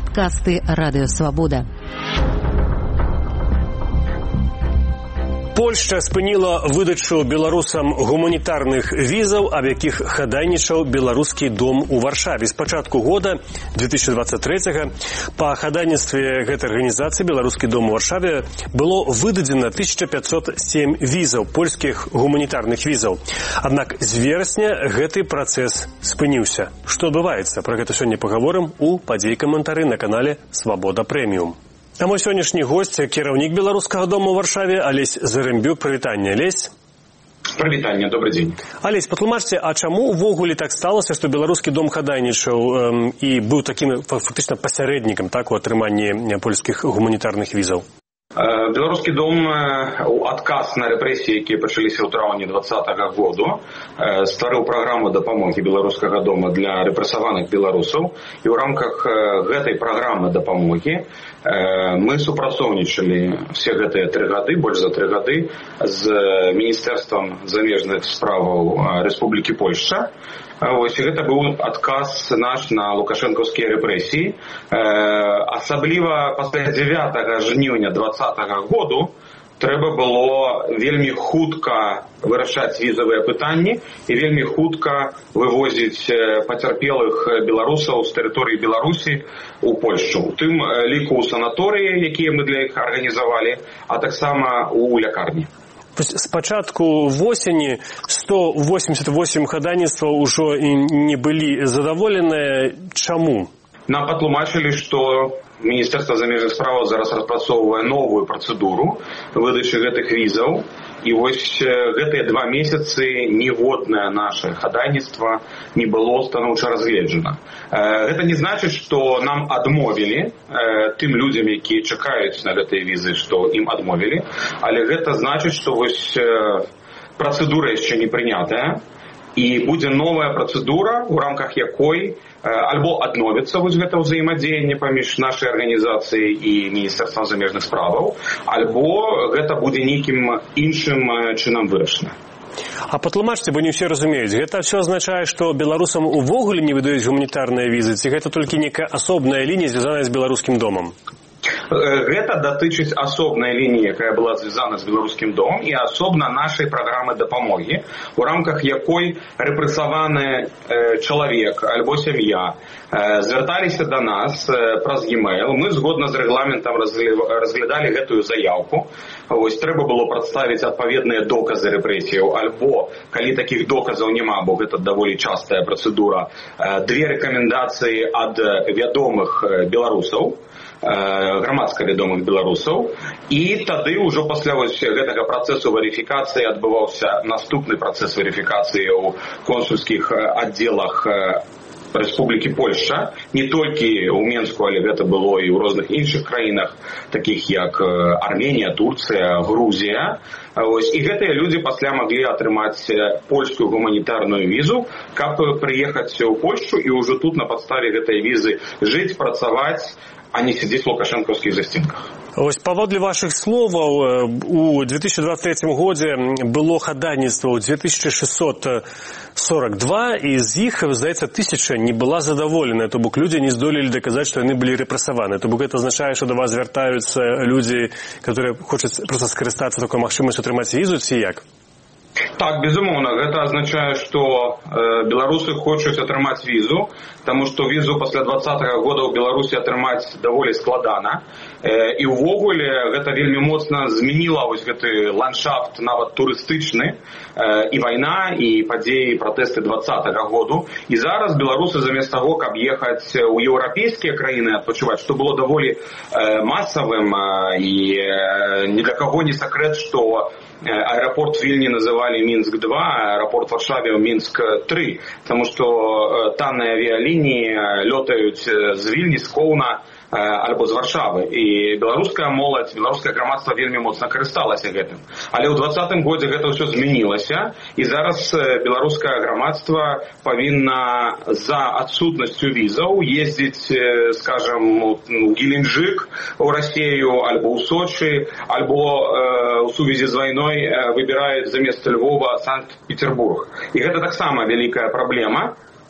Падкасты Радыё Свабода. Польшча спыніла выдачу беларусам гуманітарных візаў, аб якіх хадайнічаў Беларускі дом у Варшаве. З пачатку года 2023 па хадайніцтве гэтай арганізацыі Беларускі дом у Варшаве было выдадзена 1507 візаў, польскіх гуманітарных візаў. Аднак з верасня гэты працэс спыніўся. Што адбываецца? Пра гэта сёння пагаворым у падзей-каментары на канале Свабода Прэміум. А мой сённяшні госць – кіраўнік Беларускага дома ў Варшаве Алесь Зарымбюк. Прывітанне, Алесь. Прывітанне, добрый дзень. Алесь, патлумачце, а чаму ўвогуле так сталася, што Беларускі дом хадайнічаў і быў такім фактычна пасярэднікам так, у атрыманні польскіх гуманітарных візаў? Беларускі дом у адказ на рэпрэсіі, якія пачаліся ў траўні 2020 году, стварыў праграму дапамогі Беларускага дома для рэпрэсаваных беларусаў. І ў рамках гэтай праграмы дапамогі мы супрацоўнічалі все гэтыя 3 гады, больш за 3 гады, з Міністэрствам замежных справаў Рэспублікі Польшча. Вось, і гэта быў адказ наш на лукашэнкаўскія рэпрэсіі. Асабліва пасля 9 жніўня 2020 году трэба было вельмі хутка вырашаць візавыя пытанні і вельмі хутка вывозіць пацярпелых беларусаў з тэрыторыі Беларусі ў Польшчу. У тым ліку ў санаторыі, якія мы для іх арганізавалі, а таксама ў лякарні. Спачатку восені 188 хадайніцтваў ужо не былі задаволеныя. Чаму? Нам патлумачылі, што Міністэрства замежных справаў зараз распрацоўвае новую працэдуру выдачы гэтых візаў. І вось гэтыя 2 месяцы ніводнае наше хадайніцтва не было станоўча разгледжана. Гэта не значыць, што нам адмовілі, тым людзям, якія чакаюць на гэтыя візы, што ім адмовілі, але гэта значыць, што вось працэдура яшчэ не прынятая, і будзе новая працэдура, у рамках якой альбо адновіцца вось гэта ўзаемадзеянне паміж нашай арганізацыяй і Міністэрствам замежных справаў, альбо гэта будзе нейкім іншым чынам вырашана. А патлумачце, бо не ўсе разумеюць, гэта ўсё азначае, што беларусам увогуле не выдаюць гуманітарныя візы, ці гэта толькі некая асобная лінія, звязаная з Беларускім домам? Гэта датычыць асобнай лініі, якая была звязана з Беларускім домам, і асобна нашай праграмы дапамогі, у рамках якой рэпрэсаваны чалавек альбо сям'я звярталіся да нас праз e-mail. Мы згодна з рэгламентам разглядалі гэтую заяўку. Вось трэба было прадставіць адпаведныя доказы рэпрэсіяў, альбо калі такіх доказаў няма, бо гэта даволі частая працэдура, 2 рэкамендацыі ад вядомых беларусаў, грамадска вядомых беларусаў, і тады ўжо пасля гэтага працэсу верыфікацыі адбываўся наступны працэс верыфікацыі ў консульскіх аддзелах Рэспублікі Польшча, не толькі ў Менску, але гэта было і ў розных іншых краінах, такіх як Арменія, Турцыя, Грузія. І гэтыя людзі пасля маглі атрымаць польскую гуманітарную візу, каб прыехаць у Польшчу і ўжо тут на падставе гэтай візы жыць, працаваць, а не сидзець у лукашэнкаўскіх засценках. Вось паводле вашых словаў, у 2023 годзе было хадайніцтва 2642, і з іх, здаецца, 1000 не была задаволеная, то бок людзі не здолелі даказаць, што яны былі рэпрэсаваны. То бок гэта азначае, што да вас звяртаюцца людзі, которые хочуць проста скарыстацца такой магчымасцю атрымаць візу, ці як? Так, безумоўна, гэта азначае, што беларусы хочуць атрымаць візу, таму што візу пасля 2020 года ў Беларусі атрымаць даволі складана. І ўвогуле гэта вельмі моцна змяніла вось гэты ландшафт нават турыстычны, і вайна, і падзеі, пратэсты 2020 году. І зараз беларусы замест таго, каб ехаць у еўрапейскія краіны адпачываць, што было даволі масавым, і ні для каго не сакрэт, што аэрапорт Вільні называлі Мінск-2, аэрапорт Варшаве Мінск-3, таму што танныя авіялініі лётаюць з Вільні, з Коўна, альбо з Варшавы. І беларуская моладзь, беларускае грамадства вельмі моцна карысталася гэтым. Але ў 2020 годзе гэта ўсё змянілася, і зараз беларускае грамадства павінна за адсутнасцю візаў ездзіць, скажам, у Геленджик, у Расею, альбо ў Сочи, альбо у сувязі з вайной выбіраюць замест Львова Санкт-Петербург. І гэта таксама вялікая праблема.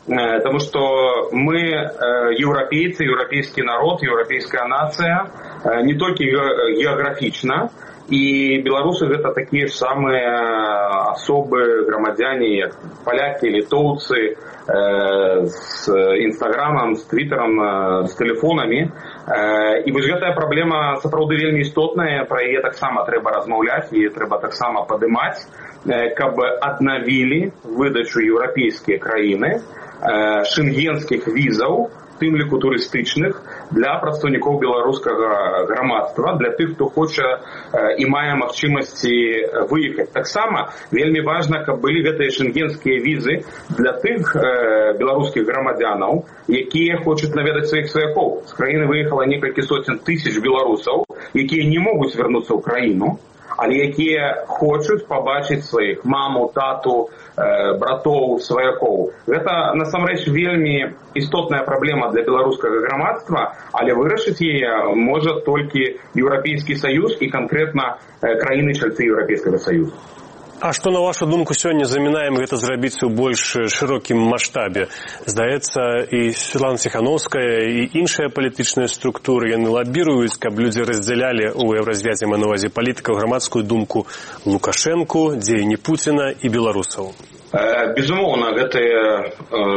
потому что мы европейцы, европейский народ, европейская нация, не только географично, и белорусы это такие же самые особые громадяне, как поляки, литовцы, с Инстаграмом, с Твиттером, с телефонами. І вось гэтая праблема сапраўды вельмі істотная, пра яе таксама трэба размаўляць, і трэба таксама падымаць, каб аднавілі выдачу еўрапейскія краіны шенгенскіх візаў, тым ліку турыстычных, для прадстаўнікоў беларускага грамадства, для тых, хто хоча і мае магчымасці выехаць. Таксама вельмі важна, каб былі гэтыя шенгенскія візы для тых беларускіх грамадзянаў, якія хочуць наведаць сваіх сваякоў. З краіны выехала некалькі сотен тысяч беларусаў, якія не могуць вярнуцца ў краіну, але якія хочуць пабачыць сваіх маму, тату, братоў, сваякоў. Гэта насамрэч вельмі істотная праблема для беларускага грамадства, але вырашыць яе можа толькі Еўрапейскі саюз і канкрэтна краіны-чальцы Еўрапейскага саюза. А што, на вашу думку, сёння замінаем гэта зрабіць у больш шырокім маштабе? Здаецца, і Святлана Ціхановская, і іншыя палітычныя структуры, яны лабіруюць, каб людзі раздзялялі у еўразвязе, маю на ўвазе палітыкаў, грамадскую думку Лукашэнку, дзеянні Пуціна і беларусаў. Безумоўна, гэтая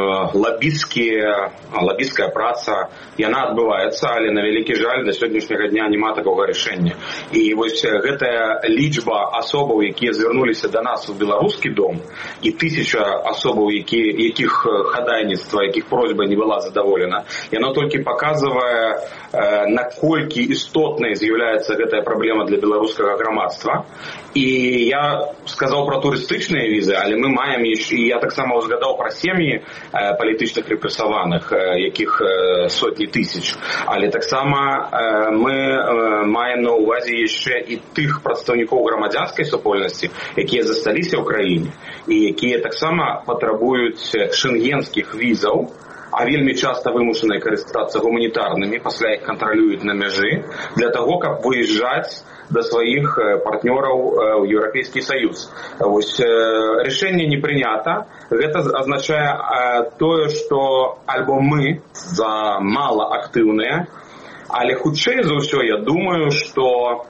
лабісцкая праца, яна адбываецца, але на вялікі жаль, да сённяшняга дня няма такога рашэння. І вось гэтая лічба асобаў, якія звярнуліся да нас у беларускі дом, і 1000 асобаў, якіх хадайніцтва, якіх просьба не была задаволена, яно толькі паказвае, наколькі істотнай з'яўляецца гэтая праблема для беларускага грамадства. І я сказаў пра турыстычныя візы, але мы маем, і я таксама узгадаў пра сем'і палітычных рэпрэсаваных, якіх сотні тысяч. Але таксама мы маем на ўвазе яшчэ і тых прадстаўнікоў грамадзянскай супольнасці, якія засталіся ў краіне, і якія таксама патрабуюць шенгенскіх візаў, а вельмі часта вымушаныя карыстацца гуманітарнымі, пасля іх кантралююць на мяжы, для таго, каб выязджаць да сваіх партнёраў у Еўрапейскі саюз. Вось рашэнне не прынята. Гэта азначае тое, што альбо мы замала актыўныя, але хутчэй за ўсё я думаю, што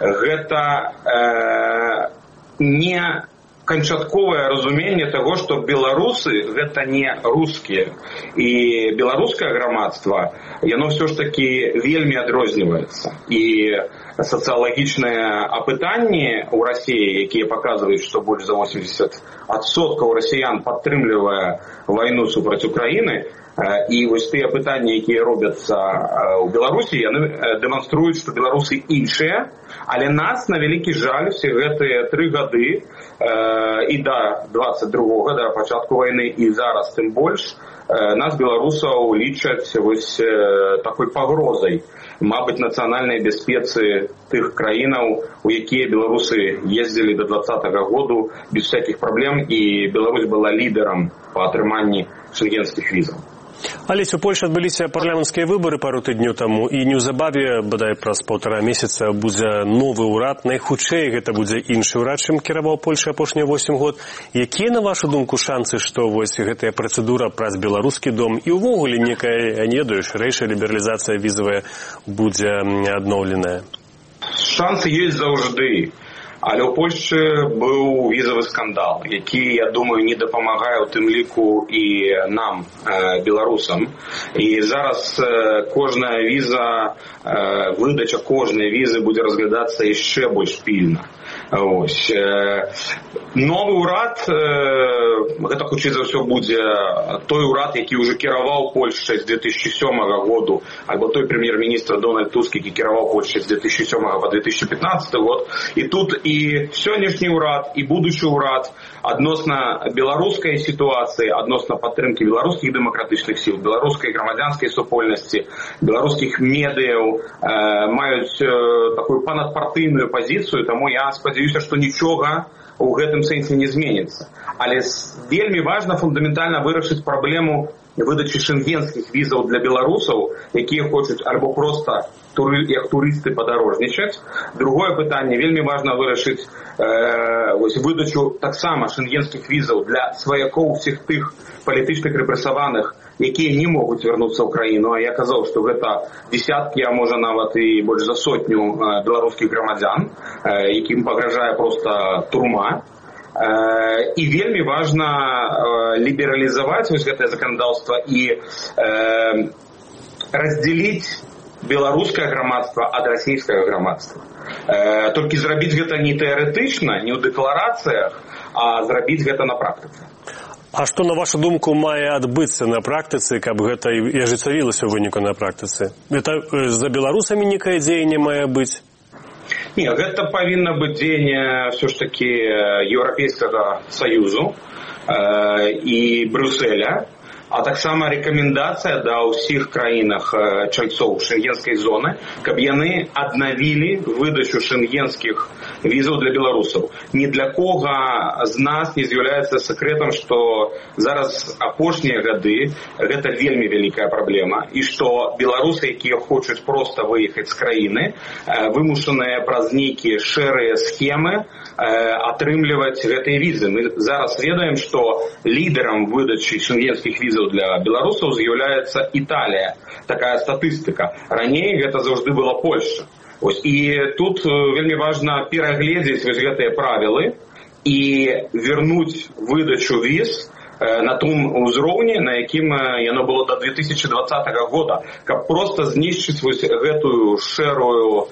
гэта не канчатковае разуменне таго, што беларусы гэта не рускія. І беларускае грамадства, яно ўсё ж такі вельмі адрозніваецца. І сацыялагічныя апытанні ў Расіі, якія паказваюць, што больш за 80% расіян падтрымлівае вайну супраць Украіны, і вось тыя пытанні, якія робяцца ў Беларусі, яны дэманструюць, што беларусы іншыя, але нас, на вялікі жаль, усе гэтыя 3 гады і да 22-го, да пачатку вайны, і зараз тым больш, нас, беларусаў, лічаць вось такой пагрозай, мабыць, нацыянальнай бяспецы тых краінаў, у якія беларусы ездзілі до 2020 году без всякіх праблем, і Беларусь была лідарам па атрыманні шенгенскіх візаў. Алесь, у Польшы адбыліся парламенцкія выбары пару тыднёў таму, і неўзабаве, бадай праз 1,5 месяца, будзе новы ўрад. Найхутчэй гэта будзе іншы ўрад, чым кіраваў Польшай апошнія 8 год. Якія, на вашу думку, шансы, што вось гэтая працэдура праз беларускі дом і ўвогуле некая, я не ведаю, шырэйшая лібералізацыя візавая будзе адноўленая? Шансы ёсць заўжды. Але ў Польшчы быў візавы скандал, які, я думаю, не дапамагае ў тым ліку і нам, беларусам. І зараз кожная віза, выдача кожнай візы будзе разглядацца яшчэ больш пільна. Ось. Новы ўрад, гэта хутчэй за ўсё будзе той ўрад, які ўжо кіраваў Польшчай з 2007 году, альбо той прэм'ер-міністр Дональд Туск, які кіраваў Польшчай з 2007 по 2015 год. І тут і сённяшні ўрад, і будучы ўрад адносна беларускай сітуацыі, адносна падтрымкі беларускіх дэмакратычных сіл, беларускай грамадзянскай супольнасці, беларускіх медыяў маюць такую панадпартыйную пазіцыю, таму я спадзяюся, што нічога у гэтым сэнсе не зменіцца. Але вельмі важна фундаментальна вырашыць праблему выдачы шенгенскіх візаў для беларусаў, якія хочуць альбо проста як турысты падарожнічаць. Другое пытанне, вельмі важна вырашыць выдачу таксама шенгенскіх візаў для сваякоў усіх тых палітычных рэпрэсаваных, якія не могуць вярнуцца ў краіну. А я казаў, што гэта десяткі, а можа нават і больш за сотню беларускіх грамадзян, якім пагражае проста турма. І вельмі важна лібералізаваць гэтае заканадаўства і раздзяліць беларускае грамадства ад расійскага грамадства. Толькі зрабіць гэта не тэарэтычна, не ў дэкларацыях, а зрабіць гэта на практыцы. А што, на вашу думку, мае адбыцца на практыцы, каб гэта і ажыццявілася ў выніку на практыцы? Гэта за беларусамі некае дзеянне мае быць? Не, гэта павінна быць дзеянне ўсё ж такі Еўрапейскага Саюзу і Брюсселя, а таксама рэкамендацыя да ўсіх краінах чальцоў шенгенскай зоны, каб яны аднавілі выдачу шенгенскіх візаў для беларусаў. Ні для кога з нас не з'яўляецца сакрэтам, што зараз апошнія гады гэта вельмі вялікая праблема, і што беларусы, якія хочуць проста выехаць з краіны, вымушаныя праз нейкія шэрыя схемы атрымліваць гэтыя візы. Мы зараз ведаем, што лідарам выдачы шенгенскіх візаў для беларусаў з'яўляецца Італія. Такая статыстыка. Раней гэта заўжды была Польша. І тут вельмі важна перагледзець гэтыя правілы і вернуць выдачу віз на том узроўні, на якім яно было до 2020 года, каб проста знішчыць гэтую шэрую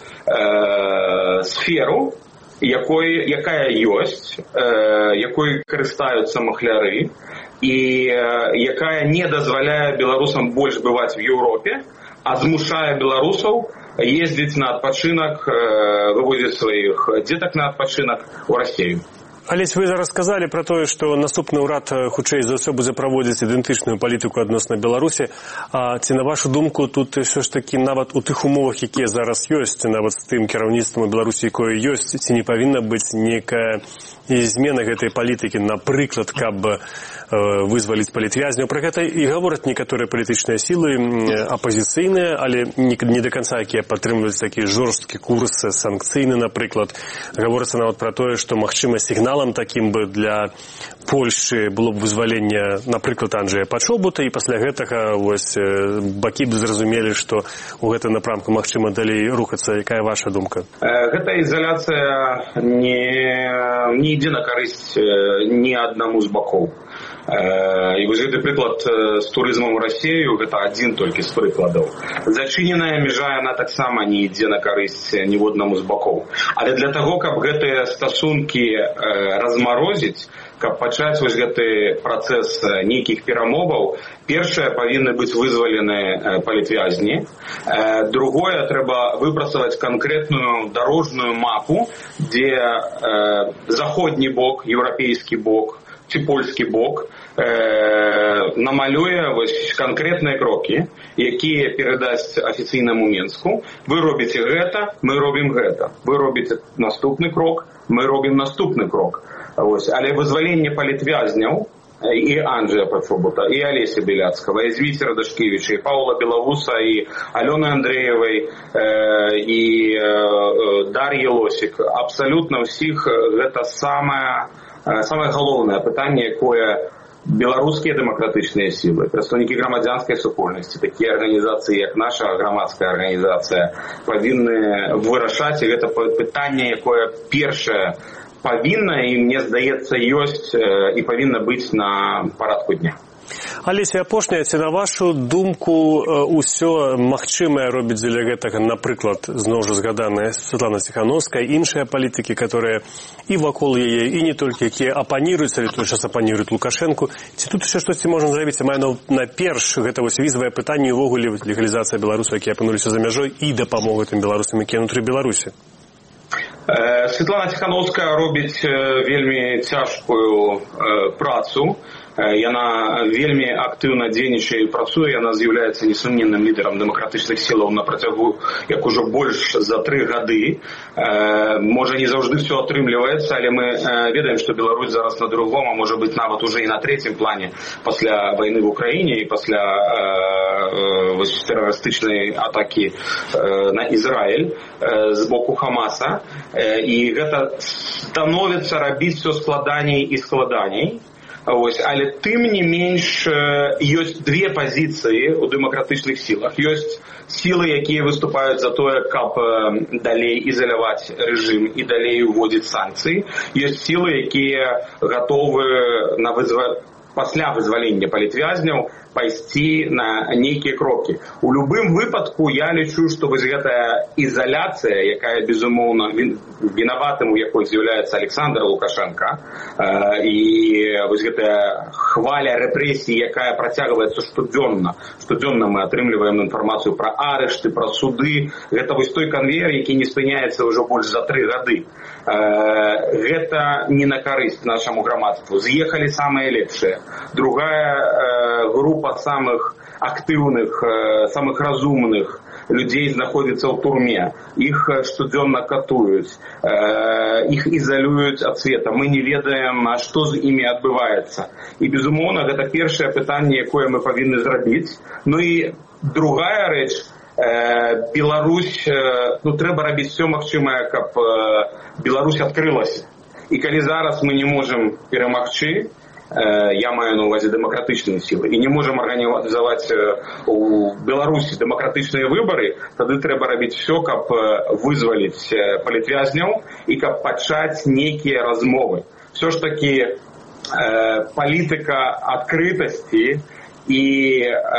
сферу, якая ёсць, якой карыстаюцца махляры, і якая не дазваляе беларусам больш бываць в Еўропе, а змушае беларусаў ездзіць на адпачынак, вывозіць сваіх дзетак на адпачынак у Расію. Алесь, вы зараз сказалі пра тое, што наступны ўрад хутчэй за ўсё будзе праводзіць ідэнтычную палітыку адносна Беларусі. А ці, на вашу думку, тут ўсё ж такі нават у тых умовах, якія зараз ёсць, нават з тым кіраўніцтвам у Беларусі, якое ёсць, ці не павінна быць нейкая змена гэтай палітыкі, напрыклад, каб вызваліць палітвязняў? Пра гэта і гавораць некаторыя палітычныя сілы апазіцыйныя, але не да канца, якія падтрымліваюць такі жорсткі курс санкцыйны, напрыклад. Гаворыцца нават пра тое, што магчыма сігналам такім бы для Польшчы было б вызваленне, напрыклад, Анджэя Пачобута, і пасля гэтага бакі б зразумелі, што ў гэтым напрамку магчыма далей рухацца. Якая ваша думка? Гэта ізаляцыя не ідзе на карысць ні аднаму з бакоў. І вось гэты прыклад з турызмам у Расію, гэта адзін толькі з прыкладаў. Зачыненая мяжа, яна таксама не ідзе на карысць ніводнаму з бакоў. Але для таго, каб гэтыя стасункі размарозіць, каб пачаць вось гэты працэс нейкіх перамоваў, першае, павінны быць вызвалены палітвязні. Другое, трэба выпрацаваць канкрэтную дарожную мапу, дзе заходні бок, еўрапейскі бок ці польскі бок намалюе вось канкрэтныя крокі, якія перадасць афіцыйнаму Мінску. Вы робіце гэта, мы робім гэта. Вы робіце наступны крок, мы робім наступны крок. Але вызваленне палітвязняў і Анджэя Пачобута, і Алеся Беляцкага, і Зміцера Дашкевіча, і Паўла Белавуса, і Алёны Андрэевай, і Дар'і Лосік. Абсалютна ўсіх гэта самае галоўнае пытанне, якое беларускія дэмакратычныя сілы, прадстаўнікі грамадзянскай супольнасці, такія арганізацыі, як наша грамадская арганізацыя, павінны вырашаць, і гэта пытанне, якое першае павінна, і мне здаецца, ёсць і павінна быць на парадку дня. Алеся, апошняя, ці на вашу думку ўсё магчымае робіць дзеля гэтага, напрыклад, зноў жа згаданая Святлана Ціханаўская, іншыя палітыкі, которые і вакол яе, і не толькі, якія апаніруюць, але той час апаніруюць Лукашэнку. Ці тут яшчэ штосьці можна зрабіць? Маю наперш гэта вось візавае пытанне, увогуле легалізацыя беларусаў, якія апынуліся за мяжой, і дапамогу тым беларусам, якія ўнутры Беларусі. Святлана Ціханаўская робіць вельмі цяжкую працу. Яна вельмі актыўна дзейнічае і працуе, яна з'яўляецца несумненным лідарам дэмакратычных сілаў на працягу як ужо больш за 3 гады. Можа, не заўжды все атрымліваецца, але мы ведаем, што Беларусь зараз на другом, а можа быць нават уже і на третьем плане пасля вайны в Украіне і пасля тэрарыстычнай атакі на Ізраіль з боку Хамаса. І гэта становіцца рабіць все складаней і складаней. Але тым не менш ёсць две пазіцыі ў дэмакратычных сілах. Ёсць сілы, якія выступаюць за тое, каб далей ізаляваць рэжым і далей уводзіць санкцыі. Ёсць сілы, якія гатовы пасля вызвалення палітвязняў пайсці на нейкія крокі. У любым выпадку я лічу, што вось гэтая ізаляцыя, якая безумоўна вінаватым у якой з'яўляецца Александр Лукашенко, і вось гэтая хваля рэпрэсій, якая працягваецца штодзённа мы атрымліваем інфармацыю пра арышты, пра суды, гэта вось той канвеер, які не спыняецца ўжо больш за 3 гады. Гэта не на карысць нашаму грамадству. З'ехалі самыя лепшыя. Другая група самых актыўных, самых разумных людзей знаходзіцца ў турме. Іх штодзённа катуюць, іх ізалююць ад света. Мы не ведаем, што з імі адбываецца. І, безумоўна, гэта першае пытанне, якое мы павінны зрабіць. Ну і другая рэч, Беларусь, трэба рабіць все магчымае, каб Беларусь адкрылася. І калі зараз мы не можам перамагчы, я маю на увазе дэмакратычныя сілы, і не можам арганізаваць у Беларусі дэмакратычныя выбары, тады трэба рабіць все, каб вызваліць палітвязняў і каб пачаць нейкія размовы. Все ж такі палітыка адкрытасці і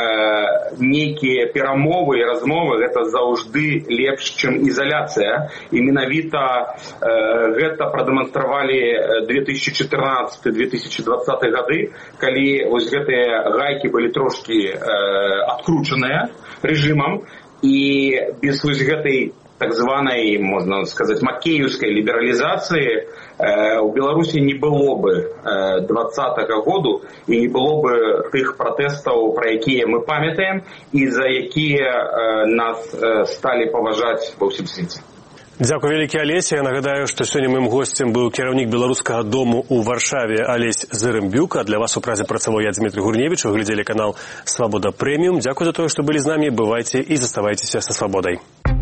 нейкія перамовы і размовы гэта заўжды лепш, чым ізаляцыя. І менавіта гэта прадэманстравалі 2014-2020 гады, калі вось гэтыя гайкі былі трошкі адкручаныя рэжымам, і без вось гэтай так званай, можна сказаць, макеевскай лібералізацыі у Беларусі не было бы 2020 году і не было бы тых пратэстаў, пра якія мы памятаем і за якія нас сталі паважаць ва ўсім свеце. Дзякуй вялікі, Алеся. Я нагадаю, што сёння моим госцем быў кіраўнік беларускага дому ў Варшаве Алесь Зырымбюк, а для вас у празе працаваў я, Дмітрий Гурневич. Вы глядзелі канал Свабода Прэміум. Дзякуй за тое, што былі з намі. Бывайце і заставайцеся са свабодай.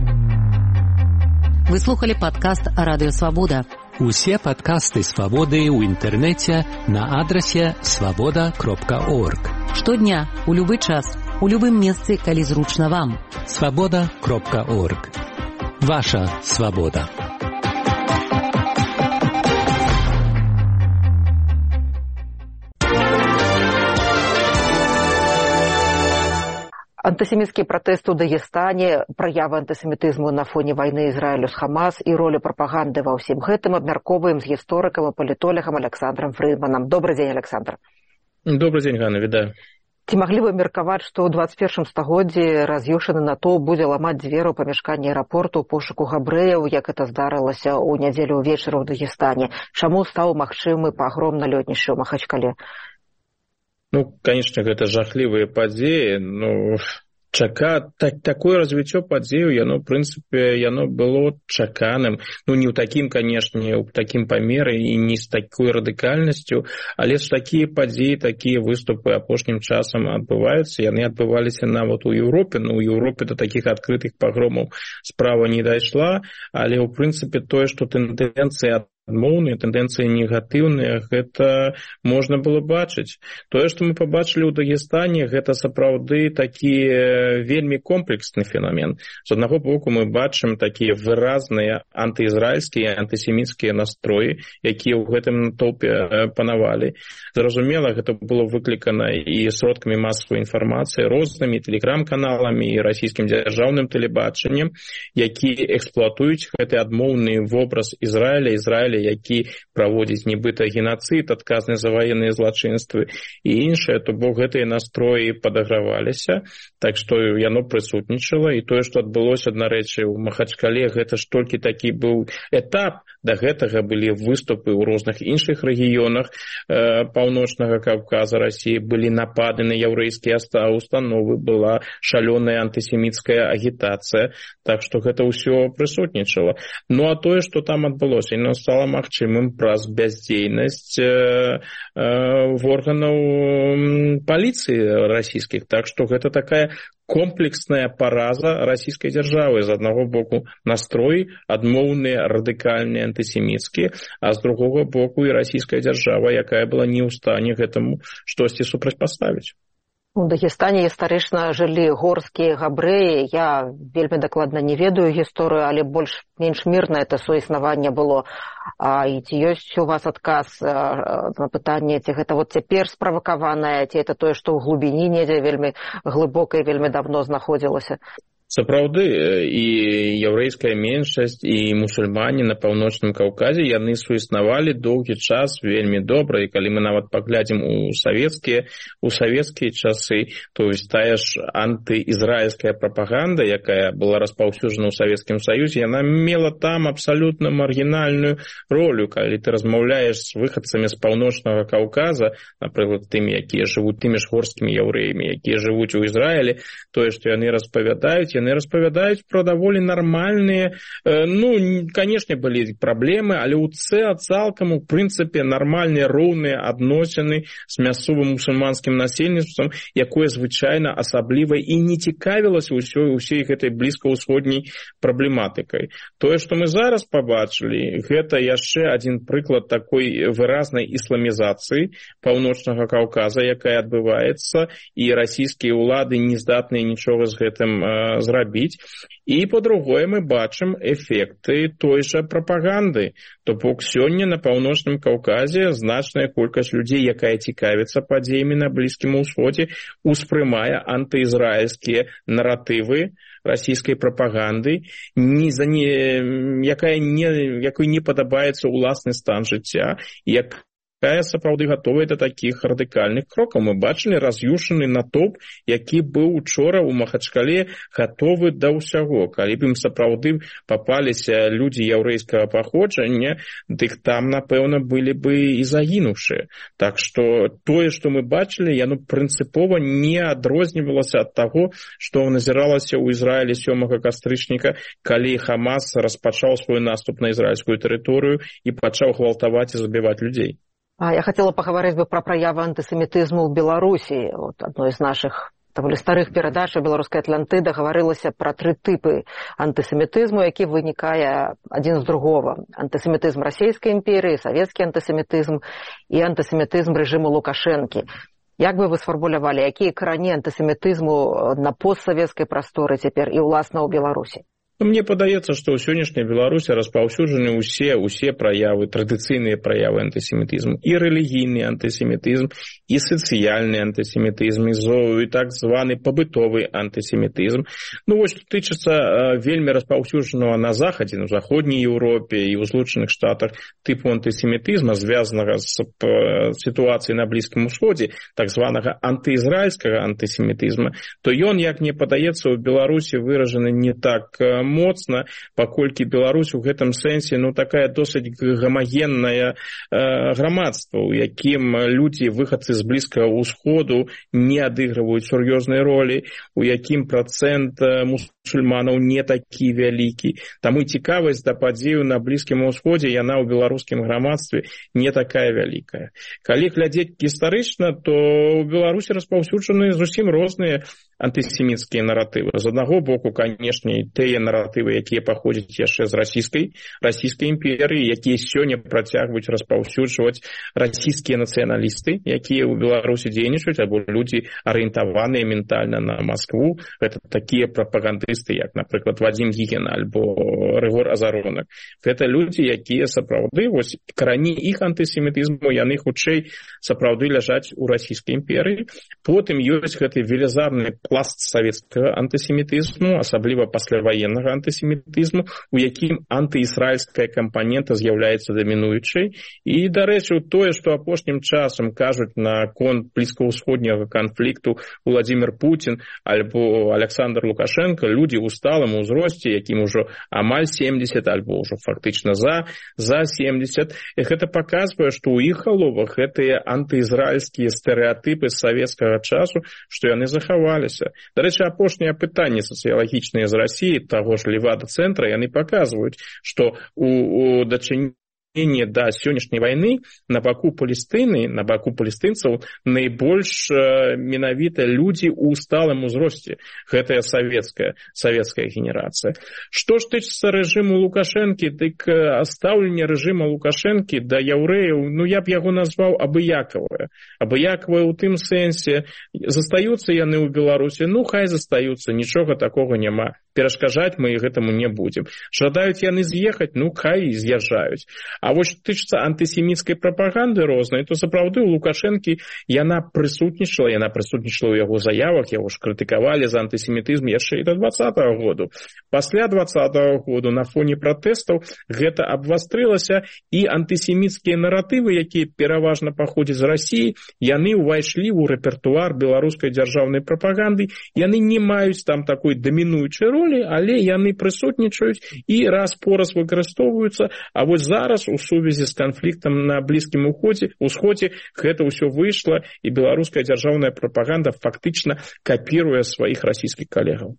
Вы слухали падкаст «Радыё Свабода». Усе падкасты «Свабоды» ў інтэрнэце на адрасе свабода.орг. Штодня, у любы час, у любым месцы, калі зручна вам. свабода.орг. Ваша свабода. Антысеміцкія пратэсты ў Дагестане, праявы антысемітызму на фоне вайны Ізраілю з Хамас і роля прапаганды ва ўсім гэтым абмяркоўваем з гісторыкам і палітолагам Александром Фрыдманам. Добрый дзень, Александр. Добрый дзень, Ганна, вітаю. Ці маглі вы меркаваць, што ў 21 стагоддзі раз'юшаны НАТО будзе ламаць дзверы ў памяшканні аэрапорту ў пошуку габрэяў, як гэта здарылася ў нядзелю ўвечары ў Дагестане? Чаму стаў магчымы пагром на лётнішчы ў Махачкале? Конечно, гэта жахлівыя падзеі, такое развіццё падзеяў, яно, в прынцыпе, яно было чаканым, не ў такім, канешне, у такім памеры і не з такой радыкальнасцю, але ж такія падзеі, такія выступы апошнім часам адбываюцца, яны адбываліся нават у Еўропе, у Еўропе да такіх адкрытых пагромаў справа не дайшла, але, ў прынцыпе, тое, што тэндэнцыя адмоўныя, тэндэнцыі негатыўныя, гэта можна было бачыць. Тое, што мы пабачылі ў Дагестане, гэта сапраўды такі вельмі комплексны феномен. З аднаго боку мы бачым такія выразныя антыізраільскія, антысеміцкія настроі, якія ў гэтым натоўпе панавалі. Зразумела, гэта было выклікана і сродкамі масавай інфармацыі, рознымі тэлеграм-каналамі і расійскім дзяржаўным тэлебачаннем, якія эксплуатуюць гэты адмоўны вобраз Ізраіля, які праводзіць нібыта геноцид, адказны за ваенныя злачынствы і іншае, то бок гэтыя настроі падаграваліся, так што яно прысутнічала, і тое, што адбылося, аднарэчы, у Махачкале, гэта ж толькі такі быў этап да гэтага былі выступы ў розных іншых рэгіёнах паўночнага Каўказа Расіі, былі напады на яўрэйскія установы, была шалёная антысеміцкая агітацыя, так што гэта ўсё прысутнічала. Ну а тое, што там адбылося, яно стала магчымым праз бяздзейнасць органаў паліцыі расійскіх, так што гэта такая комплексная параза расійскай дзяржавы. З аднаго боку настроі адмоўныя, радыкальныя, антысеміцкія, а з другога боку і расійская дзяржава, якая была не ў стане гэтаму штосьці супрацьпаставіць. У Дагестане гістарычна жылі горскія габрэі. Я вельмі дакладна не ведаю гісторыю, але больш-менш мірна это суіснаванне было. І ці ёсць у вас адказ на пытанне, ці гэта вот цяпер справакаванае, ці это тое, што ў глыбіні недзе вельмі глыбока і вельмі давно знаходзілася? Сапраўды, і яўрэйская меншасць, і мусульмане на паўночным Каўказе, яны суіснавалі доўгі час вельмі добра, і калі мы нават паглядзім у савецкія часы, то есть тая ж антыізраільская прапаганда, якая была распаўсюджана ў Савецкім Саюзе, яна мела там абсалютна маргінальную ролю. Калі ты размаўляеш з выхадцамі з паўночнага Каўказа, напрыклад, тымі, якія жывуць, тымі ж горскімі яўрэямі, якія жывуць у Ізраілі, тое, што яны распавядаюць пра даволі нармальныя, канешне, былі праблемы, але цалкам, у прынцыпе, нармальныя, роўныя адносіны з мясцовым мусульманскім насельніцтвам, якое звычайна асабліва і не цікавілася ўсёй гэтай блізкаўсходняй праблематыкай. Тое, што мы зараз пабачылі, гэта яшчэ адзін прыклад такой выразнай ісламізацыі паўночнага Каўказа, якая адбываецца, і расійскія ўлады не здатныя нічога з гэтым зрабіць. І, па-другое, мы бачым эфекты той жа прапаганды. То бок сёння на паўночным Каўказе значная колькасць людзей, якая цікавіцца падзеямі на Блізкім Усходзе, успрымае антыізраільскія наратывы расійскай прапаганды, якой не падабаецца ўласны стан жыцця, якая сапраўды гатовая да такіх радыкальных крокаў. Мы бачылі раз'юшаны натоўп, які быў учора ў Махачкале гатовы да ўсяго. Калі б ім сапраўды папаліся людзі яўрэйскага паходжання, дык там, напэўна, былі бы і загінуўшыя. Так што тое, што мы бачылі, яно прынцыпова не адрознівалася ад таго, што назіралася ў Ізраілі 7 кастрычніка, калі Хамас распачаў свой наступ на ізраільскую тэрыторыю і пачаў гвалтаваць і забіваць людзей. Я хотела паговорить бы про проявы антисемитизму в Беларуси. Вот одной из наших довольно старых передач «Белорусская Атлантида» говорилося про 3 типы антисемитизму, які виникає один з другого. Антисемитизм Російської імперії, советский антисемитизм і антисемитизм режиму Лукашенки. Як бы вы сформулявали, які карані антисемитизму на постсоветской просторы теперь і, власне, у Беларусі? Мне падаецца, што ў сённяшняй Беларусі распаўсюджаны ўсе праявы, традыцыйныя праявы антысемітызму. І рэлігійны антысемітызм, і сацыяльны антысемітызм, і так званы пабытовы антысемітызм. Вось тут тычыцца вельмі распаўсюджанага на Захадзе, на Заходняй Еўропе і ў Злучаных Штатах тыпу антысемітызма, звязанага з сітуацыяй на Блізкім Усходзе, так званага антыізраільскага антысемітызма, то ён, як мне падаецца, у Беларусі выражаны не так моцна, паколькі Беларусь у гэтым сэнсе такая досыць гамагеннае грамадства, у якім людзі, выхадцы з Блізкага Усходу, не адыгрываюць сур'ёзнай ролі, у якім працэнт мусульманаў не такі вялікі. Таму цікавасць да падзеяў на Блізкім Усходзе, яна ў беларускім грамадстве не такая вялікая. Калі глядзець гістарычна, то ў Беларусі распаўсюджаны зусім розныя антысеміцкія наратывы. З аднаго боку, канешне, тыя наратывы, якія паходзяць яшчэ з расійскай імперыі, якія сёння працягваюць распаўсюджваць расійскія нацыяналісты, якія ў Беларусі дзейнічаюць, або людзі арыентаваныя ментальна на Маскву. Гэта такія прапагандысты, як, напрыклад, Вадзім Гігін альбо Рыгор Азаронак. Гэта людзі, якія сапраўды, вось карані іх антысемітызму, яны хутчэй сапраўды ляжаць у расійскай імперыі. Потым ёсць гэты велізарны пласт савецкага антысемітызму, асабліва пасляваеннага сучаснага антысемітызму, у якім антыізраільская кампанента з'яўляецца дамінуючай. І, дарэчы, тое, што апошнім часам кажуць наконт блізкаўсходняга канфлікту Владзімір Пуцін альбо Александр Лукашенко, людзі ў сталым узросце, якім ужо амаль 70, альбо ўжо фактычна за 70. І гэта паказвае, што ў іх галовах гэтыя антыізраільскія стэрэатыпы з савецкага часу, што яны захаваліся. Дарэчы, апошнія пытанні сацыялагічныя з Расіі, таго ж Левада-цэнтра, яны паказваюць, што у дачыненні да сённяшняй вайны на баку Палестыны, на баку палестынцаў найбольш менавіта людзі ў сталым узросце. Гэтая савецкая генерацыя. Што ж тычыцца рэжыму Лукашэнкі, дык стаўленне рэжыма Лукашэнкі да яўрэяў, я б яго назваў абыякавае. Абыякавае ў тым сэнсе, застаюцца яны ў Беларусі, хай застаюцца, нічога такога няма. Перашкаджаць мы гэтаму не будзем. Жадаюць яны з'ехаць, хай і з'язджаюць. А вось што тычыцца антысеміцкай прапаганды рознай, то сапраўды у Лукашэнкі яна прысутнічала ў яго заявах, яго ж крытыкавалі за антысемітызм яшчэ і да 20-го году. Пасля 20-го году на фоне пратэстаў гэта абвастрылася, і антысеміцкія наратывы, якія пераважна паходзяць з Расіі, яны ўвайшлі ў рэпертуар беларускай дзяржаўнай прапаганды, яны не маюць там такой дамінуючай ролі, але яны прысутнічаюць і раз-пораз выкарыстоўваюцца, а вось зараз у сувязі з канфліктам на Блізкім Усходзе гэта ўсё выйшла, і беларуская дзяржаўная прапаганда фактычна капіруе сваіх расійскіх калегаў.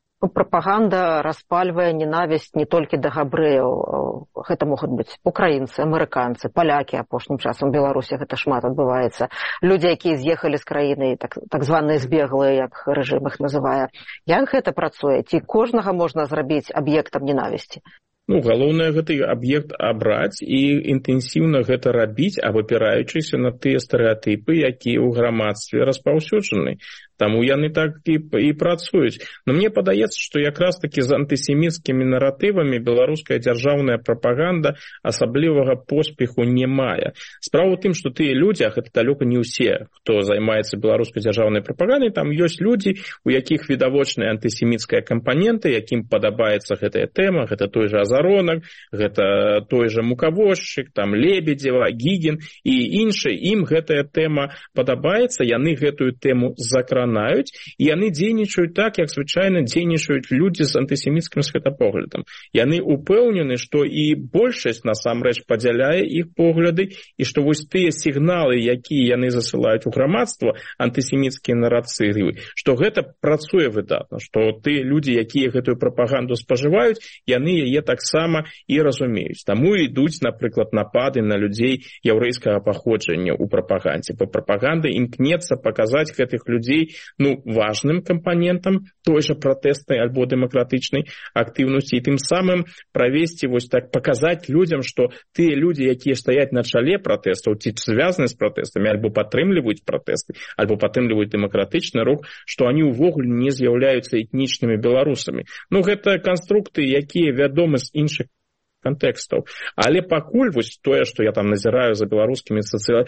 Прапаганда распальвае ненавісць не толькі да габрэяў. Гэта могуць быць украінцы, амерыканцы, палякі, апошнім часам у Беларусі гэта шмат адбываецца. Людзі, якія з'ехалі з краіны, так званыя збеглыя, як рэжым іх называе. Як гэта працуе? Ці кожнага можна зрабіць аб'ектам ненавісці? Галоўнае гэты аб'ект абраць і інтэнсіўна гэта рабіць, абапіраючыся на тыя стэрэатыпы, якія ў грамадстве распаўсюджаны. Таму яны так і працуюць. Но мне падаецца, што якраз такі з антысеміцкімі наратывамі беларуская дзяржаўная прапаганда асаблівага поспеху не мае. Справа ў тым, што тыя людзі, а гэта далёка не ўсе, хто займаецца беларускай дзяржаўнай прапагандай, там ёсць людзі, у якіх відавочная антысеміцкая кампанента, якім падабаецца гэтая тэма, гэта той жа Азаронак, гэта той жа Мукавозчык, там Лебедзева, Гігін і іншыя. Ім гэтая тэма падабаецца, яны гэтую тэму закранаюць, і яны дзейнічаюць так, як звычайна дзейнічаюць людзі з антысеміцкім светапоглядам. Яны ўпэўнены, што і большасць насамрэч падзяляе іх погляды, і што вось тыя сігналы, якія яны засылаюць у грамадства, антысеміцкія нарацывы, што гэта працуе выдатна, што тыя людзі, якія гэтую прапаганду спажываюць, яны яе таксама і разумеюць. Таму ідуць, напрыклад, напады на людзей яўрэйскага паходжання ў прапагандзе. Бо прапаганда імкнецца паказаць гэтых людзей важным кампанентам той жа пратэстнай альбо дэмакратычнай актыўнасці, і тым самым правесці вось так, паказаць людзям, што тыя людзі, якія стаяць на чале пратэстаў, ці звязаны з пратэстамі, альбо падтрымліваюць пратэсты, альбо падтрымліваюць дэмакратычны рух, што они ўвогуле не з'яўляюцца этнічнымі беларусамі. Гэта канструкты, якія вядомы з іншых контекстаў. Але пакуль вось тое, што я там назіраю за беларускімі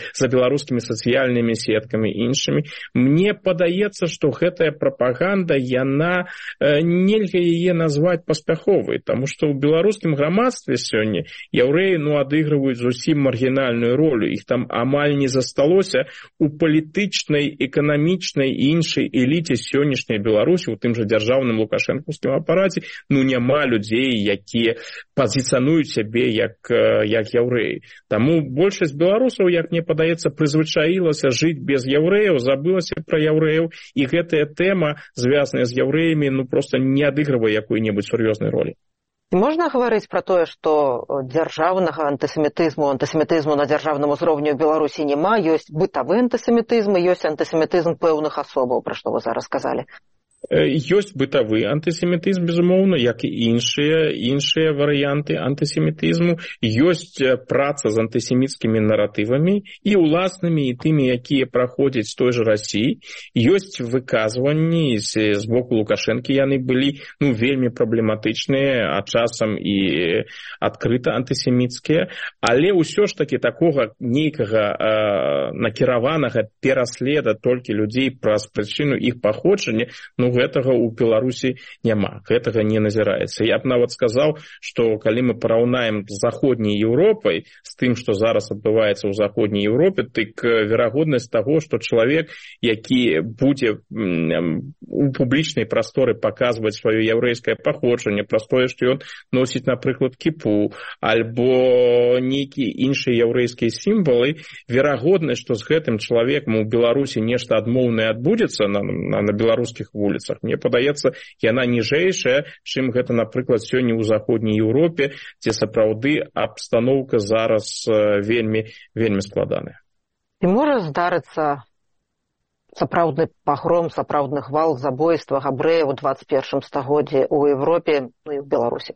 сацыяльнымі сеткамі і іншымі, мне падаецца, што гэтая прапаганда, яна нельга яе назваць паспяховай, таму што ў беларускім грамадстве сёння яўрэі адыгрываюць зусім маргінальную ролю. Іх там амаль не засталося у палітычнай, эканамічнай і іншай эліце сённяшняй Беларусі, у тым жа дзяржаўным лукашэнкаўскім апараце, няма людзей, якія пазіцыянуюць сябе як яўрэі. Таму большасць беларусаў, як мне падаецца, прызвычаілася жыць без яўрэяў, забылася пра яўрэяў, і гэтая тэма, звязаная з яўрэямі, проста не адыгрывае якой-небудзь сур'ёзнай ролі. Можна гаварыць пра тое, што дзяржаўнага антысемітызму на дзяржаўным узроўні ў Беларусі няма, ёсць бытавы антысемітызм і ёсць антысемітызм пэўных асобаў, пра што вы зараз сказалі? Ёсць бытавы антысемітызм, безумоўна, як і іншыя варыянты антысемітызму. Ёсць праца з антысеміцкімі наратывамі і уласнымі, і тымі, якія праходзяць з той жа Расіі. Ёсць выказванні з боку Лукашэнкі, яны былі вельмі праблематычныя, а часам і адкрыта антысеміцкія. Але ўсё ж такі такога нейкага накіраванага пераследа толькі людзей праз прычыну іх паходжання, гэтага ў Беларусі няма, гэтага не назіраецца. Я б нават сказаў, што калі мы параўнаем з заходняй Еўропай, з тым, што зараз адбываецца ў заходняй Еўропе, дык верагоднасць таго, што чалавек, які будзе у публічнай прасторы паказваць сваё яўрэйскае паходжанне, праз тое, што ён носіць, напрыклад, кіпу, альбо нейкія іншыя яўрэйскія сімвалы, верагоднасць, што з гэтым чалавекам у Беларусі нешта адмоўнае адбудзецца на беларускіх вуліцах, мне падаецца, яна ніжэйшая, чым гэта, напрыклад, сёння ў заходняй Еўропе, дзе сапраўды абстаноўка зараз вельмі складаная. І можа здарыцца сапраўдны пагром, сапраўдны гвалт, забойства габрэяў у 21 стагоддзі ў Еўропе, ну і ў Беларусі?